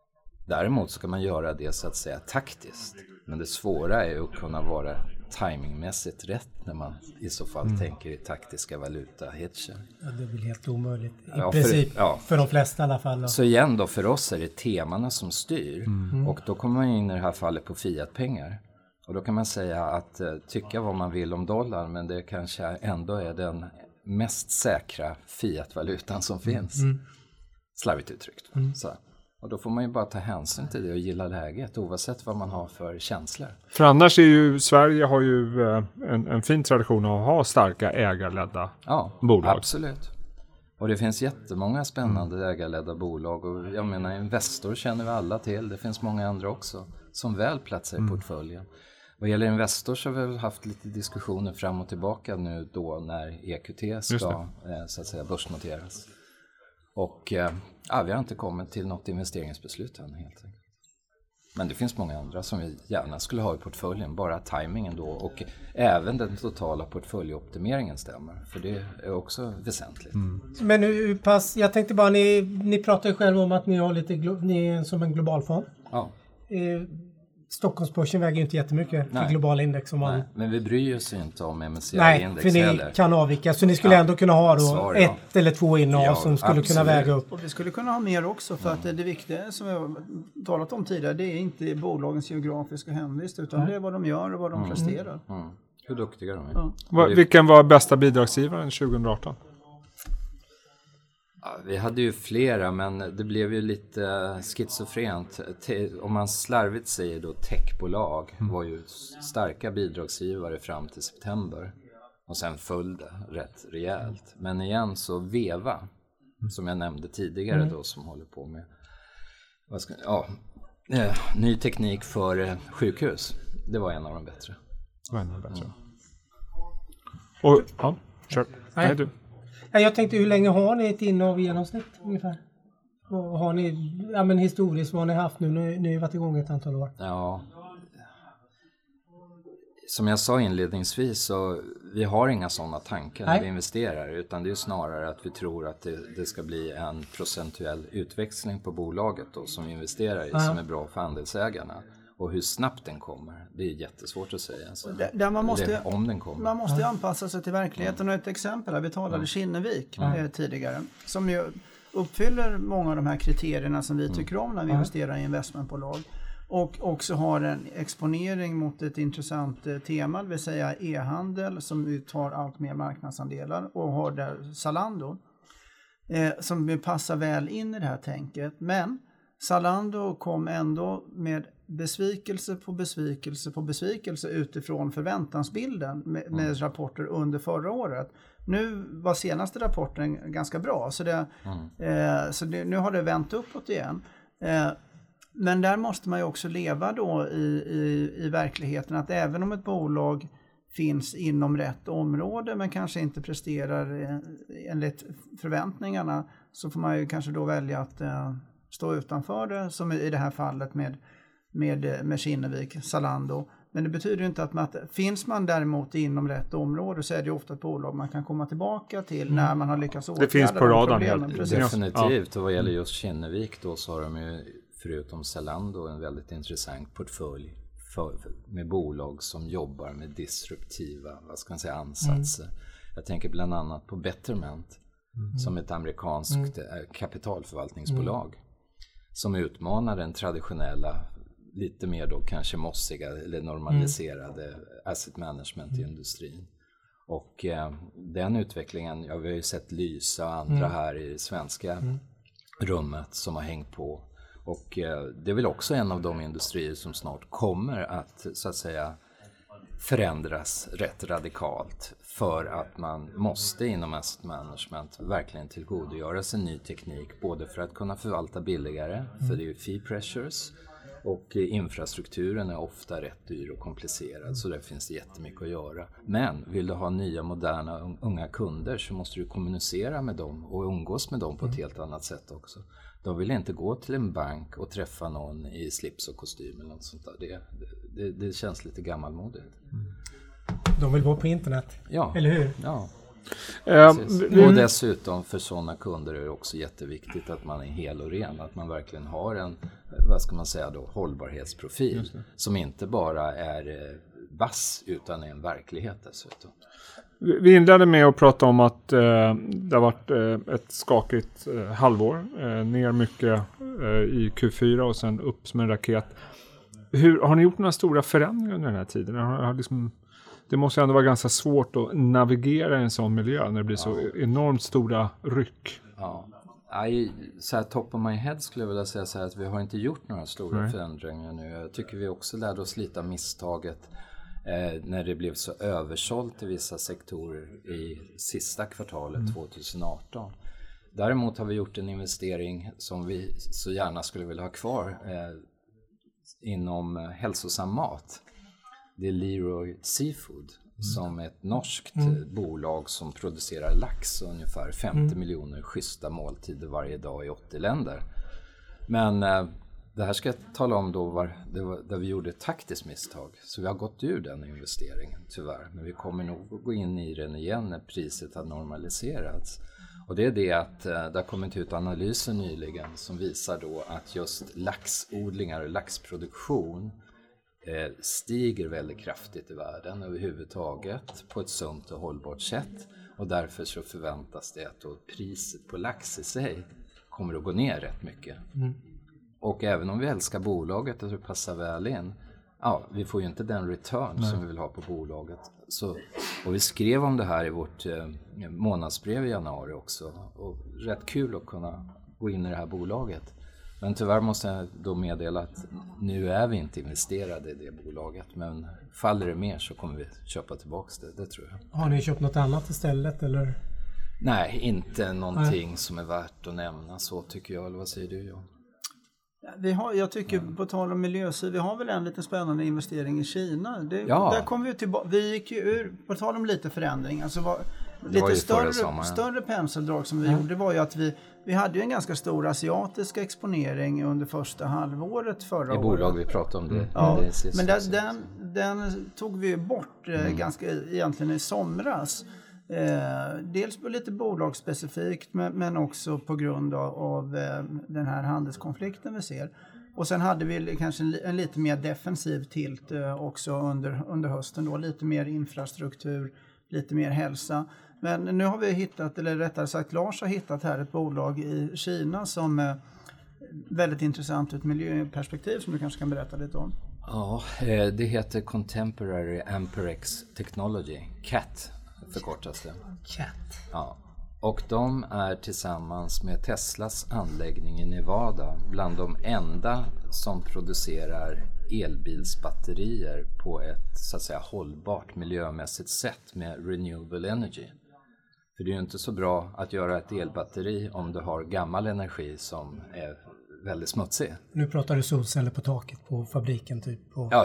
Däremot ska man göra det så att säga taktiskt. Men det svåra är att kunna vara timingmässigt rätt när man i så fall tänker i taktiska valutahedger. Ja, det är väl helt omöjligt i princip för de flesta i alla fall. Då. Så igen då, för oss är det temana som styr. Och då kommer man in i det här fallet på fiatpengar. Och då kan man säga att tycka vad man vill om dollar, men det kanske ändå är den mest säkra fiatvalutan som finns. Slarvigt uttryckt. Så. Och då får man ju bara ta hänsyn till det och gilla läget oavsett vad man har för känslor. För annars är ju Sverige har ju en fin tradition att ha starka ägarledda bolag. Absolut. Och det finns jättemånga spännande ägarledda bolag. Och jag menar, Investor känner vi alla till. Det finns många andra också som väl platsar i portföljen. Vad gäller Investor så har vi haft lite diskussioner fram och tillbaka nu då när EQT ska så att säga börsnoteras. Och vi har inte kommit till något investeringsbeslut än helt enkelt. Men det finns många andra som vi gärna skulle ha i portföljen. Bara timingen då och även den totala portföljoptimeringen stämmer. För det är också väsentligt. Men hur pass, jag tänkte bara, ni pratar ju själva om att ni har ni är som en global fond. Ja. Stockholmsbörsen väger ju inte jättemycket för globala index. Nej, men vi bryr oss inte om MSCI-index för ni heller. Kan avvika. Så ni skulle ändå kunna ha då ett eller två innehav som skulle kunna väga upp. Och vi skulle kunna ha mer också för att det viktiga som vi har talat om tidigare, det är inte bolagens geografiska hemvist utan det är vad de gör och vad de presterar. Hur duktiga de är. Vilken var bästa bidragsgivaren 2018? Vi hade ju flera, men det blev ju lite schizofrent. Om man slarvigt säger då techbolag var ju starka bidragsgivare fram till september. Och sen föll det rätt rejält. Men igen så Veva, som jag nämnde tidigare då, som håller på med ny teknik för sjukhus. Det var en av de bättre. Och kör. Nej, du. Jag tänkte, hur länge har ni ett innehav i genomsnitt ungefär? Och har ni, historiskt, vad har ni haft nu? Ni har ju varit igång ett antal år. Ja. Som jag sa inledningsvis så vi har inga sådana tankar när vi investerar. Utan det är snarare att vi tror att det ska bli en procentuell utväxling på bolaget då, som vi investerar i som är bra för andelsägarna. Och hur snabbt den kommer, det är jättesvårt att säga. Så om den kommer. Man måste anpassa sig till verkligheten. Och ett exempel här, vi talade Kinnevik tidigare. Som ju uppfyller många av de här kriterierna som vi tycker om när vi investerar i investmentbolag. Och också har en exponering mot ett intressant tema, det vill säga e-handel som tar allt mer marknadsandelar. Och har där Zalando som passar väl in i det här tänket. Men Zalando kom ändå med besvikelse på besvikelse på besvikelse utifrån förväntansbilden med rapporter under förra året. Nu var senaste rapporten ganska bra så nu har det vänt uppåt igen. Men där måste man ju också leva då i verkligheten att även om ett bolag finns inom rätt område men kanske inte presterar enligt förväntningarna så får man ju kanske då välja att stå utanför det som i det här fallet med Kinnevik, Zalando. Men det betyder inte att finns man däremot inom rätt område så är det ofta ett bolag man kan komma tillbaka till när man har lyckats åtgärda. Det finns på radarn. Definitivt. Och vad gäller just Kinnevik då så har de ju förutom Zalando en väldigt intressant portfölj med bolag som jobbar med disruptiva ansatser. Jag tänker bland annat på Betterment som ett amerikanskt kapitalförvaltningsbolag som utmanar den traditionella lite mer då kanske mossiga eller normaliserade asset management-industrin. Och den utvecklingen, vi har ju sett Lysa och andra här i svenska rummet som har hängt på. Och det är väl också en av de industrier som snart kommer att så att säga förändras rätt radikalt för att man måste inom asset management verkligen tillgodogöra sig ny teknik både för att kunna förvalta billigare, för det är ju fee pressures, Och infrastrukturen är ofta rätt dyr och komplicerad, så där finns det jättemycket att göra. Men vill du ha nya, moderna, unga kunder så måste du kommunicera med dem och umgås med dem på ett helt annat sätt också. De vill inte gå till en bank och träffa någon i slips och kostym eller något sånt där. Det känns lite gammalmodigt. De vill vara på internet, eller hur? Ja. Och dessutom för sådana kunder är det också jätteviktigt att man är hel och ren, att man verkligen har en, vad ska man säga då, hållbarhetsprofil som inte bara är vass utan är en verklighet dessutom. Vi inledde med att prata om att det har varit ett skakigt halvår, ner mycket i Q4 och sen upp som en raket. Har ni gjort några stora förändringar under den här tiden? Det måste ändå vara ganska svårt att navigera i en sån miljö när det blir så enormt stora ryck. Ja. Så här top of my head skulle jag vilja säga så här att vi har inte gjort några stora förändringar nu. Jag tycker vi också lärde oss lite av misstaget när det blev så översålt i vissa sektorer i sista kvartalet 2018. Däremot har vi gjort en investering som vi så gärna skulle vilja ha kvar inom hälsosam mat. Det är Leroy Seafood som är ett norskt bolag som producerar lax och ungefär 50 miljoner schyssta måltider varje dag i 80 länder. Men det här ska jag tala om då där vi gjorde ett taktiskt misstag. Så vi har gått ur den investeringen tyvärr. Men vi kommer nog gå in i den igen när priset har normaliserats. Och det är det att det har kommit ut analyser nyligen som visar då att just laxodlingar och laxproduktion stiger väldigt kraftigt i världen överhuvudtaget på ett sunt och hållbart sätt. Och därför så förväntas det att då priset på lax i sig kommer att gå ner rätt mycket. Och även om vi älskar bolaget och det passar väl in, vi får ju inte den return som vi vill ha på bolaget. Och vi skrev om det här i vårt månadsbrev i januari också. Och rätt kul att kunna gå in i det här bolaget. Men tyvärr måste jag då meddela att nu är vi inte investerade i det bolaget. Men faller det mer så kommer vi köpa tillbaka det tror jag. Har ni köpt något annat istället eller? Nej, inte någonting som är värt att nämna så tycker jag. Eller vad säger du, John? Jag tycker på tal om miljösyd, vi har väl en lite spännande investering i Kina. Där kom vi tillbaka. Vi gick ju ur, på tal om lite förändring, alltså lite större penseldrag som vi gjorde var ju att vi hade ju en ganska stor asiatisk exponering under första halvåret förra året. I bolag vi pratade om det. Ja, men den tog vi bort ganska egentligen i somras. Dels på lite bolagsspecifikt men också på grund av den här handelskonflikten vi ser. Och sen hade vi kanske en lite mer defensiv tilt också under hösten då, lite mer infrastruktur, lite mer hälsa. Men nu har vi hittat, eller rättare sagt Lars har hittat här ett bolag i Kina som är väldigt intressant ur ett miljöperspektiv som du kanske kan berätta lite om. Ja, det heter Contemporary Amperex Technology, CAT förkortas det. CAT. Ja. Och de är tillsammans med Teslas anläggning i Nevada bland de enda som producerar elbilsbatterier på ett så att säga hållbart miljömässigt sätt med renewable energy. För det är ju inte så bra att göra ett elbatteri om du har gammal energi som är väldigt smutsig. Nu pratar du solceller på taket på fabriken typ?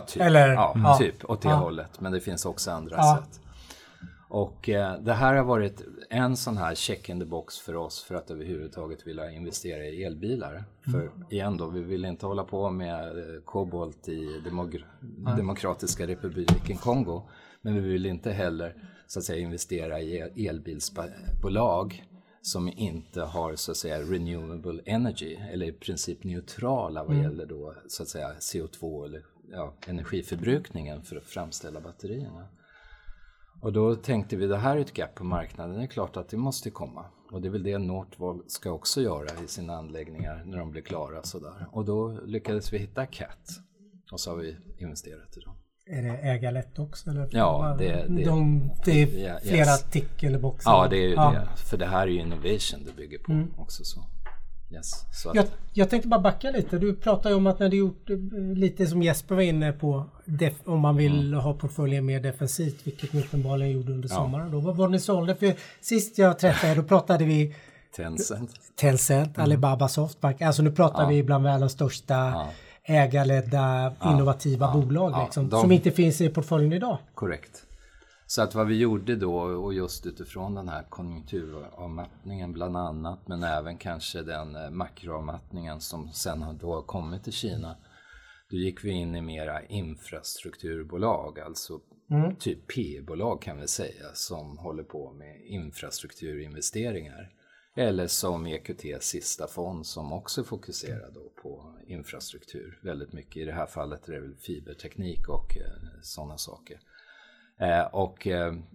Typ åt det hållet. Men det finns också andra sätt. Och det här har varit en sån här check in the box för oss för att överhuvudtaget vilja investera i elbilar. För igen då, vi vill inte hålla på med kobolt i Demokratiska republiken Kongo. Men vi vill inte heller så att säga investera i elbilsbolag som inte har så att säga renewable energy eller i princip neutrala vad gäller då så att säga CO2 eller energiförbrukningen för att framställa batterierna. Och då tänkte vi det här är ett gap på marknaden, det är klart att det måste komma. Och det är väl det Northvolt ska också göra i sina anläggningar när de blir klara sådär. Och då lyckades vi hitta CAT och så har vi investerat i dem. Är det ägarlätt också? Eller? Ja, det är flera tick eller boxar. Ja, det är ju det. För det här är ju innovation det bygger på också så. Yes. Så jag tänkte bara backa lite. Du pratade ju om att när du gjort lite som Jesper var inne på om man vill ha portföljen mer defensivt, vilket ni uppenbarligen gjorde under sommaren. Då. Vad var det ni sålde? För sist jag träffade då pratade vi Tencent, Alibaba, Softbank. Alltså nu pratar vi bland världens största ägarledda innovativa bolag liksom, som inte finns i portföljen idag. Korrekt. Så att vad vi gjorde då, och just utifrån den här konjunkturavmattningen bland annat, men även kanske den makroavmattningen som sen har då kommit till Kina, då gick vi in i mera infrastrukturbolag, alltså typ P-bolag kan vi säga, som håller på med infrastrukturinvesteringar. Eller som EQTs sista fond som också fokuserar då på infrastruktur väldigt mycket. I det här fallet är det väl fiberteknik och sådana saker. Och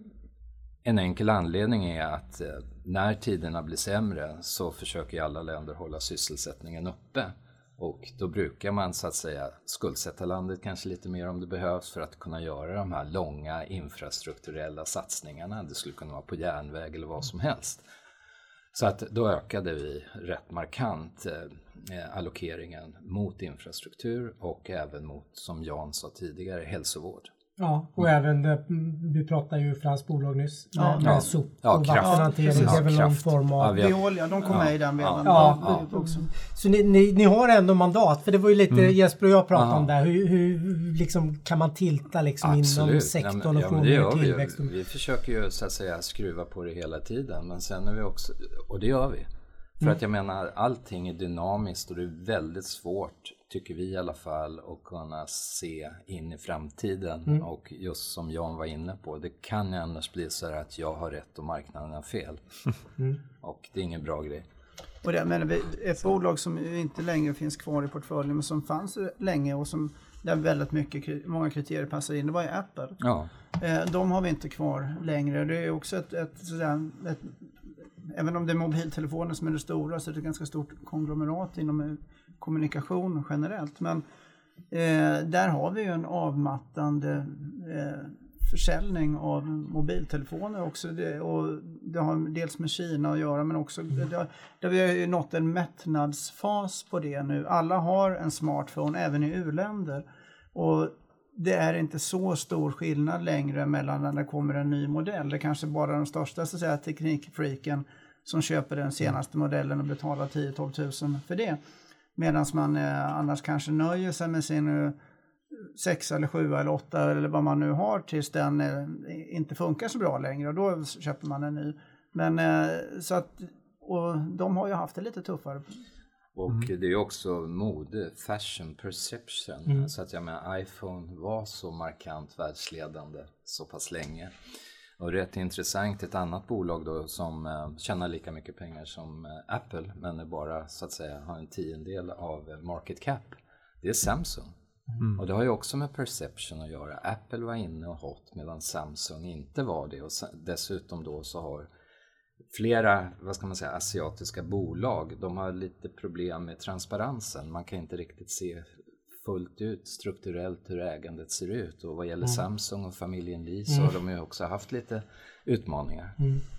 en enkel anledning är att när tiderna blir sämre så försöker alla länder hålla sysselsättningen uppe. Och då brukar man så att säga skuldsätta landet kanske lite mer om det behövs för att kunna göra de här långa infrastrukturella satsningarna. Det skulle kunna vara på järnväg eller vad som helst. Så att då ökade vi rätt markant allokeringen mot infrastruktur och även mot, som Jan sa tidigare, hälsovård. Ja, och även vi pratade ju fransk bolag nyss med sop och vattenhantering. Det är väl någon form av... Veolia, de kom med i den vevan. Så ni har ändå mandat, för det var ju lite Jesper och jag pratade om det. Hur liksom, kan man tilta liksom inom sektorn och få mer tillväxt? Vi försöker ju så att säga skruva på det hela tiden, men sen är vi också, och det gör vi. För att jag menar, allting är dynamiskt och det är väldigt svårt, tycker vi i alla fall, att kunna se in i framtiden. Och just som Jan var inne på, det kan ju annars bli så här att jag har rätt och marknaden har fel. Och det är ingen bra grej. Och det, men ett bolag som inte längre finns kvar i portföljen men som fanns länge och som där väldigt många kriterier passar in, det var ju Apple. Ja. De har vi inte kvar längre. Det är också ett även om det är mobiltelefoner som är det stora, så är det ett ganska stort konglomerat inom kommunikation generellt. Men där har vi ju en avmattande försäljning av mobiltelefoner också. Och det har dels med Kina att göra, men också där vi har ju nått en mättnadsfas på det nu. Alla har en smartphone, även i u-länder. Och det är inte så stor skillnad längre mellan när det kommer en ny modell. Det är kanske bara de största så att säga, teknikfreaken som köper den senaste modellen och betalar 10-12 000 för det. Medan man annars kanske nöjer sig med sin 6 eller 7 eller 8 eller vad man nu har tills den inte funkar så bra längre. Och då köper man en ny. Men så att, och de har ju haft det lite tuffare. Och det är också mode, fashion, perception. Så att jag menar, iPhone var så markant världsledande så pass länge. Och rätt intressant, ett annat bolag då som tjänar lika mycket pengar som Apple, men är bara så att säga har en 10% av market cap. Det är Samsung. Och det har ju också med perception att göra. Apple var inne och hot medan Samsung inte var det. Och dessutom då så har flera, vad ska man säga, asiatiska bolag, de har lite problem med transparensen. Man kan inte riktigt se fullt ut strukturellt hur ägandet ser ut. Och vad gäller Samsung och familjen Lee så har de ju också haft lite utmaningar.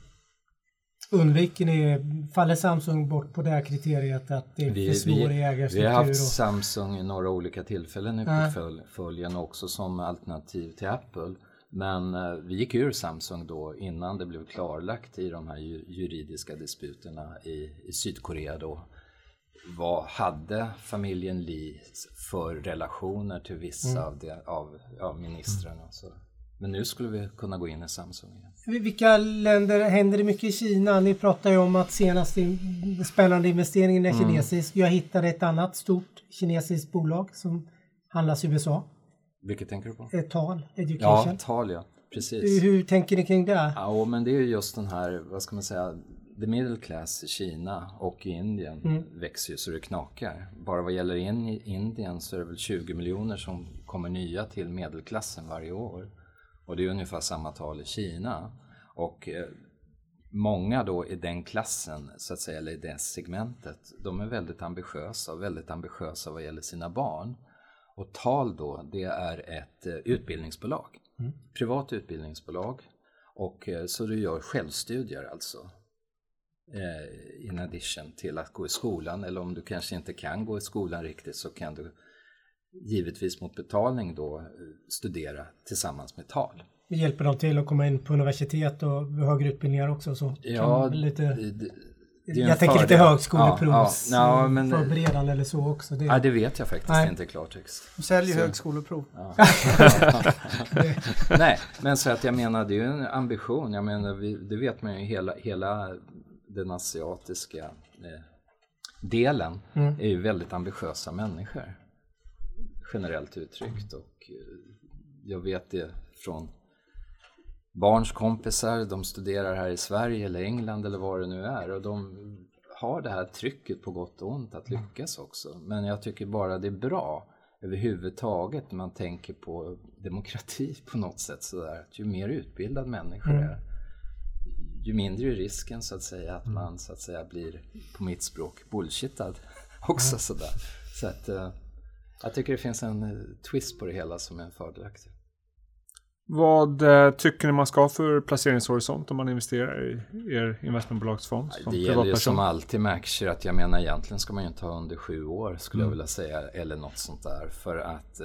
Undviker ni, faller Samsung bort på det här kriteriet att det är för svår ägarstruktur? Vi har haft Samsung i några olika tillfällen i portföljen också som alternativ till Apple. Men vi gick ur Samsung då innan det blev klarlagt i de här juridiska disputerna i Sydkorea då. Vad hade familjen Lee för relationer till vissa av ministrarna? Så. Men nu skulle vi kunna gå in i Samsung igen. Vilka länder händer det mycket i Kina? Ni pratar ju om att senaste spännande investeringen är kinesisk. Jag hittade ett annat stort kinesiskt bolag som handlas i USA. Vilket tänker du på? Tal, Education. Ja, Tal, ja. Precis. Hur tänker ni kring det? Ja, men det är ju just den här, vad ska man säga, the middle class i Kina och i Indien växer ju så det knakar. Bara vad gäller Indien så är det väl 20 miljoner som kommer nya till medelklassen varje år. Och det är ungefär samma tal i Kina. Och många då i den klassen, så att säga, eller i det segmentet, de är väldigt ambitiösa vad gäller sina barn. Och Tal då, det är ett utbildningsbolag. Privat utbildningsbolag. Och så du gör självstudier alltså. In addition till att gå i skolan. Eller om du kanske inte kan gå i skolan riktigt så kan du givetvis mot betalning då studera tillsammans med Tal. Vi hjälper dem till att komma in på universitet och högre utbildningar också. Så ja, Jag tänker lite högskoleprovs men förberedande eller så också. Det vet jag faktiskt inte klartext. De säljer högskoleprov. Ja. Nej, men så att jag menar, det är ju en ambition. Jag menar, det vet man ju, hela den asiatiska delen är ju väldigt ambitiösa människor. Generellt uttryckt. Och jag vet det från barns kompisar, de studerar här i Sverige eller England eller vad det nu är, och de har det här trycket på gott och ont att lyckas också. Men jag tycker bara det är bra överhuvudtaget när man tänker på demokrati på något sätt sådär. Ju mer utbildad människor är, ju mindre är risken så att säga att man så att säga blir, på mitt språk, bullshittad också sådär. Så att jag tycker det finns en twist på det hela som är fördelaktig. Vad tycker ni man ska ha för placeringshorisont om man investerar i er investmentbolagsfond? Det gäller ju som alltid med aktier att jag menar egentligen ska man ju inte ha under 7 år skulle jag vilja säga, eller något sånt där, för att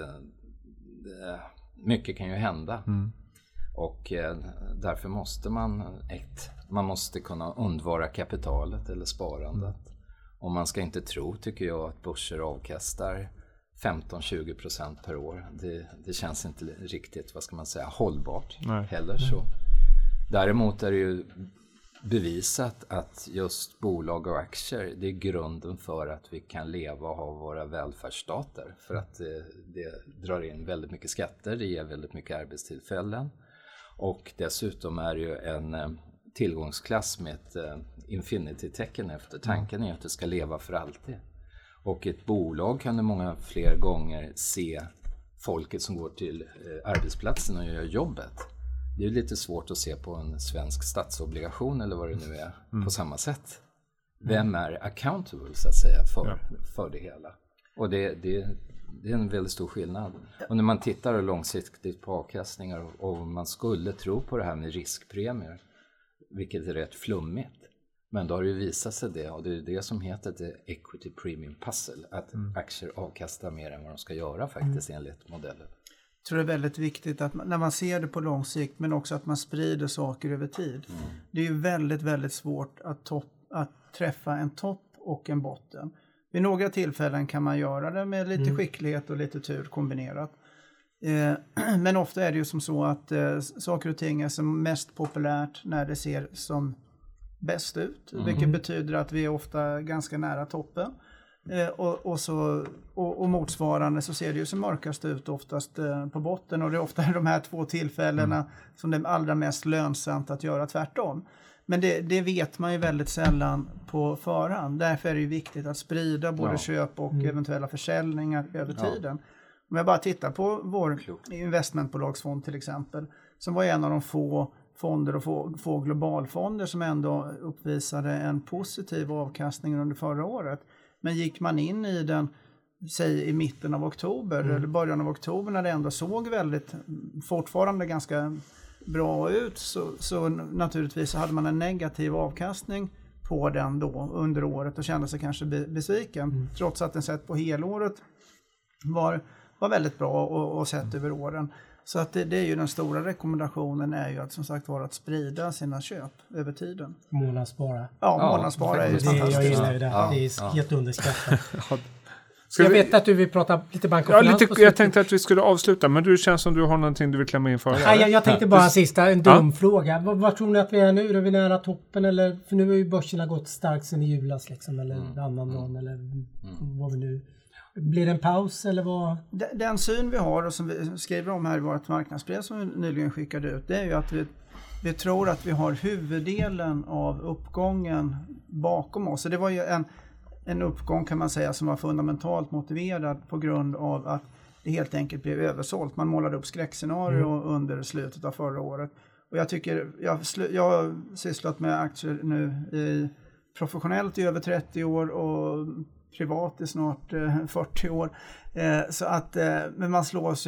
mycket kan ju hända. Och därför måste man måste kunna undvara kapitalet eller sparandet. Och man ska inte tro, tycker jag, att börser avkastar 15-20% per år. Det känns inte riktigt, vad ska man säga, hållbart heller så. Däremot är det ju bevisat att just bolag och aktier, det är grunden för att vi kan leva och ha våra välfärdsstater. För att det drar in väldigt mycket skatter, det ger väldigt mycket arbetstillfällen. Och dessutom är det ju en tillgångsklass med ett infinity-tecken efter. Tanken är att det ska leva för alltid. Och ett bolag kan det många fler gånger se folket som går till arbetsplatsen och gör jobbet. Det är lite svårt att se på en svensk statsobligation eller vad det nu är på samma sätt. Vem är accountable så att säga för det hela? Och det är en väldigt stor skillnad. Och när man tittar långsiktigt på avkastningar och man skulle tro på det här med riskpremier, vilket är rätt flummigt. Men då har det ju visat sig det, och det är det som heter the equity premium puzzle, att aktier avkastar mer än vad de ska göra faktiskt enligt modellen. Jag tror det är väldigt viktigt att när man ser det på lång sikt, men också att man sprider saker över tid. Det är ju väldigt, väldigt svårt att träffa en topp och en botten. Vid några tillfällen kan man göra det med lite skicklighet och lite tur kombinerat. Men ofta är det ju som så att saker och ting är som mest populärt när det ser som bäst ut, vilket betyder att vi är ofta ganska nära toppen. Och motsvarande så ser det ju som mörkast ut oftast på botten, och det är ofta de här 2 tillfällena som det är allra mest lönsamt att göra tvärtom. Men det vet man ju väldigt sällan på förhand. Därför är det ju viktigt att sprida både köp och eventuella försäljningar över tiden. Om jag bara tittar på vår investmentbolagsfond till exempel, som var en av de få fonder och få globalfonder som ändå uppvisade en positiv avkastning under förra året. Men gick man in i den, säg i mitten av oktober eller början av oktober, när det ändå såg fortfarande ganska bra ut, så naturligtvis hade man en negativ avkastning på den då under året och kände sig kanske besviken. Trots att den sett på helåret var väldigt bra och sett över åren. Så att det är ju den stora rekommendationen, är ju att som sagt vara att sprida sina köp över tiden. Månadsspara. Ja, månadsspara är ju fantastiskt. Jag gillar ju det. Det är helt underskattat. Jag vet att du vill prata lite bank och finans. Jag tänkte att vi skulle avsluta, men du känns som du har någonting du vill klämma in för. Jag tänkte bara en dum fråga. Vad tror ni att vi är nu? Är vi nära toppen? Eller, för nu har ju börserna gått starkt sedan i julas liksom, eller annan dagen, eller vad vi nu... Blir det en paus eller vad? Den syn vi har och som vi skriver om här i vårt marknadsbrev som vi nyligen skickade ut, det är ju att vi tror att vi har huvuddelen av uppgången bakom oss. Så det var ju en uppgång kan man säga som var fundamentalt motiverad på grund av att det helt enkelt blev översålt. Man målade upp skräckscenario under slutet av förra året. Och jag tycker, jag har sysslat med aktier nu professionellt i över 30 år och privat i snart 40 år. Så att, men man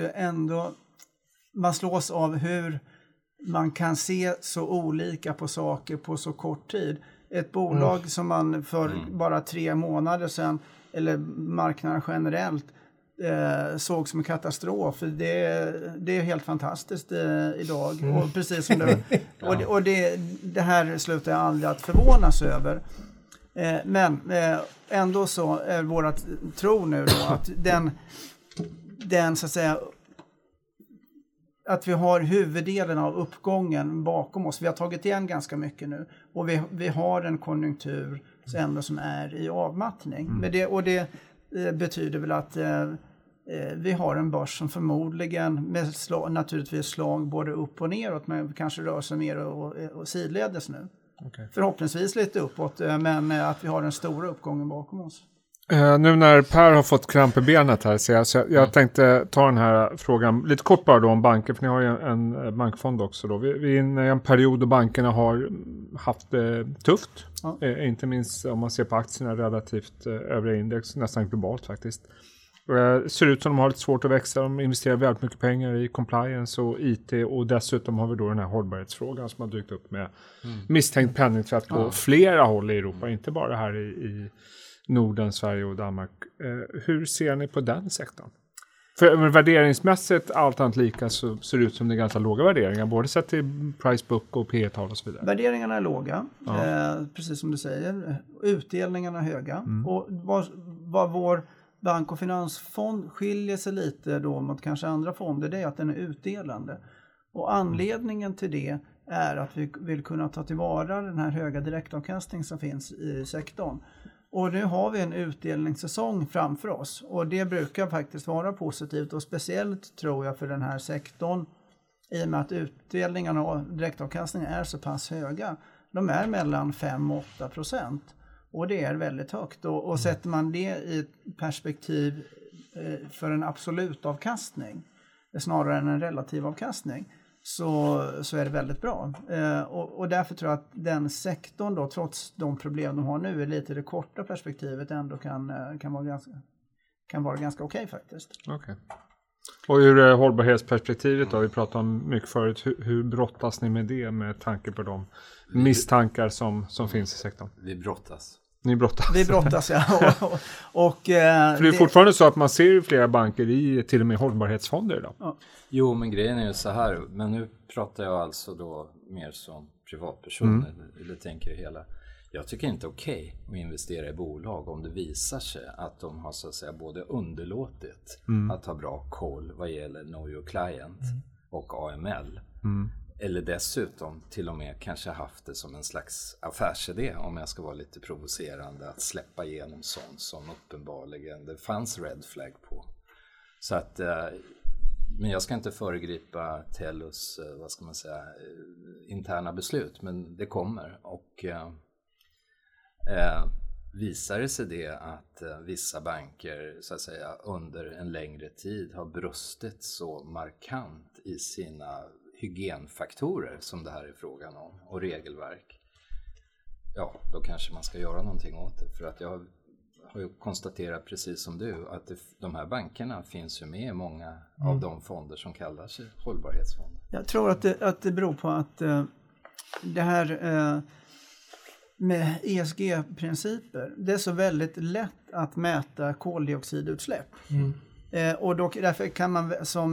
slås av hur man kan se så olika på saker på så kort tid. Ett bolag som man för bara 3 månader sedan, eller marknaden generellt, såg som en katastrof. Det är helt fantastiskt idag. Och precis som det här slutar jag aldrig att förvånas över. Men ändå så är vårat tro nu då att den så att säga, att vi har huvuddelen av uppgången bakom oss. Vi har tagit igen ganska mycket nu. Och vi har en konjunktur ändå som är i avmattning. Men det betyder väl att vi har en börs som förmodligen med naturligtvis slag både upp och neråt, men kanske rör sig mer och sidledes nu. Okay. Förhoppningsvis lite uppåt, men att vi har den stora uppgången bakom oss. Nu när Per har fått kramp i benet här, så jag tänkte ta den här frågan lite kort bara då om banker, för ni har ju en bankfond också då. Vi är inne i en period då bankerna har haft det tufft, inte minst om man ser på aktierna relativt övriga index, nästan globalt faktiskt. Det ser ut som de har lite svårt att växa, de investerar väldigt mycket pengar i compliance och IT, och dessutom har vi då den här hållbarhetsfrågan som har dykt upp med misstänkt penningtvätt på flera håll i Europa, inte bara här i Norden, Sverige och Danmark. Hur ser ni på den sektorn? För värderingsmässigt, allt annat lika, så ser det ut som det är ganska låga värderingar. Både sett till price book och P/E-tal och så vidare. Värderingarna är låga, precis som du säger. Utdelningarna är höga. Och vad vår bank- och finansfond skiljer sig lite då mot kanske andra fonder, det är att den är utdelande. Och anledningen till det är att vi vill kunna ta tillvara den här höga direktavkastning som finns i sektorn. Och nu har vi en utdelningssäsong framför oss, och det brukar faktiskt vara positivt, och speciellt tror jag för den här sektorn i och med att utdelningarna och direktavkastningen är så pass höga. De är mellan 5 och 8%, och det är väldigt högt, och sätter man det i ett perspektiv för en absolut avkastning snarare än en relativ avkastning, så är det väldigt bra. Och därför tror jag att den sektorn då, trots de problem de har nu, är lite i det korta perspektivet ändå kan vara ganska okej faktiskt. Okay. Och ur hållbarhetsperspektivet då, vi pratade om mycket förut, hur brottas ni med det med tanke på de misstankar som finns i sektorn? Vi brottas. Ni brottas. Vi brottas, ja. För det är fortfarande så att man ser flera banker i till och med hållbarhetsfonder idag. Ja. Jo, men grejen är ju så här. Men nu pratar jag alltså då mer som privatperson eller tänker hela. Jag tycker inte okej att investera i bolag om det visar sig att de har så att säga både underlåtit att ha bra koll vad gäller Know Your Client och AML. Eller dessutom till och med kanske haft det som en slags affärsidé, om jag ska vara lite provocerande, att släppa igenom sånt som uppenbarligen det fanns red flag på. Så att, men jag ska inte föregripa Tellus, vad ska man säga, interna beslut, men det kommer. Och visar det sig det att vissa banker så att säga under en längre tid har brustit så markant i sina hygienfaktorer som det här är frågan om och regelverk, ja, då kanske man ska göra någonting åt det. För att jag har ju konstaterat precis som du att de här bankerna finns ju med i många av de fonder som kallar sig hållbarhetsfonder. Jag tror att det beror på att det här med ESG-principer, det är så väldigt lätt att mäta koldioxidutsläpp. Och därför kan man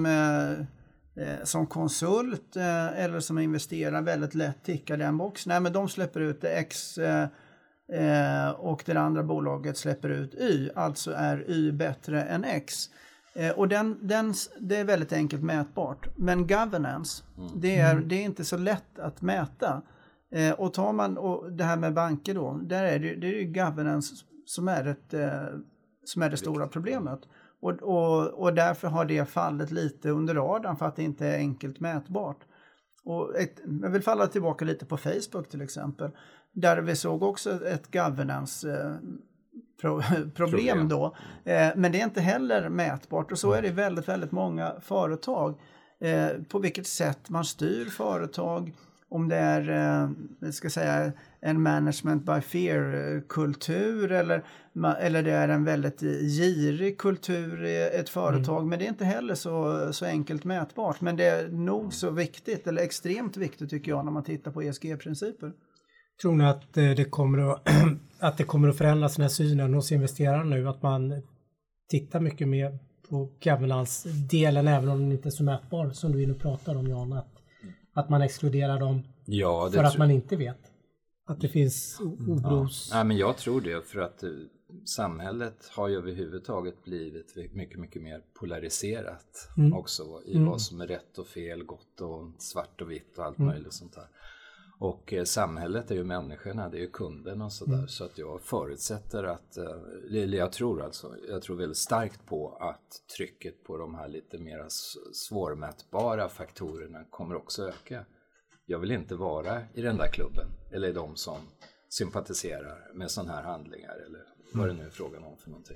som konsult eller som investerare väldigt lätt ticka den boxen. Nej, men de släpper ut X och det andra bolaget släpper ut Y. Alltså är Y bättre än X. Och det är väldigt enkelt mätbart. Men governance, det är inte så lätt att mäta. Och tar man det här med banker då, där är det är ju governance som är det stora problemet. Och därför har det fallit lite under radarn för att det inte är enkelt mätbart. Och jag vill falla tillbaka lite på Facebook till exempel. Där vi såg också ett governance problem då. Men det är inte heller mätbart. Och så är det väldigt, väldigt många företag. På vilket sätt man styr företag. Om det är en management by fear-kultur eller det är en väldigt girig kultur i ett företag. Men det är inte heller så enkelt mätbart. Men det är nog så viktigt, eller extremt viktigt tycker jag, när man tittar på ESG-principer. Tror ni att det kommer att förändras den här synen hos investerarna nu? Att man tittar mycket mer på governance-delen även om den inte är så mätbar som du vill prata om, Jan? Att man exkluderar dem för att man inte vet? Att det finns obros... Ja, men jag tror det, för att samhället har ju överhuvudtaget blivit mycket, mycket mer polariserat också i vad som är rätt och fel, gott och svart och vitt och allt möjligt sånt där. Och samhället är ju människorna, det är ju kunderna och sådär. Så att jag förutsätter att, jag tror väldigt starkt på att trycket på de här lite mer svårmätbara faktorerna kommer också öka. Jag vill inte vara i den där klubben eller i de som sympatiserar med sådana här handlingar eller vad det nu är frågan om för någonting.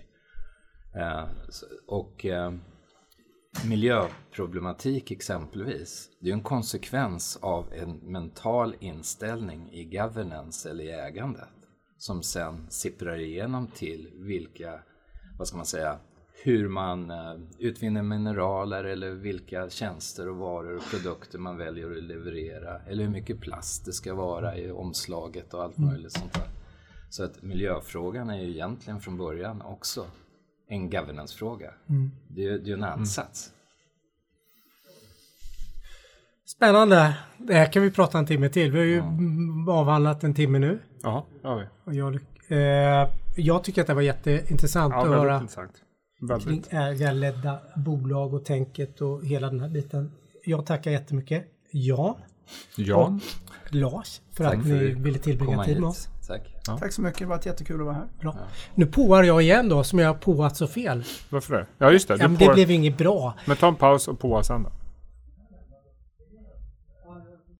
Miljöproblematik exempelvis, det är en konsekvens av en mental inställning i governance eller i ägandet som sen sipprar igenom till vilka, vad ska man säga, hur man utvinner mineraler eller vilka tjänster och varor och produkter man väljer att leverera eller hur mycket plast det ska vara i omslaget och allt möjligt sånt där. Så att miljöfrågan är ju egentligen från början också en governance-fråga. Det är ju en ansats. Spännande. Det här kan vi prata en timme till. Vi har ju avhandlat en timme nu. Ja, det har vi. Och jag tycker att det var jätteintressant att höra kring ägarledda bolag och tänket och hela den här biten. Jag tackar jättemycket. Jan. Och Lars för att ni ville tillbringa tid med oss. Tack. Ja. Tack så mycket, det var jättekul att vara här. Bra. Nu påar jag igen då, som jag har påat så fel. Varför det? Ja, just det. Det blev inget bra. Men ta en paus och påa sen då.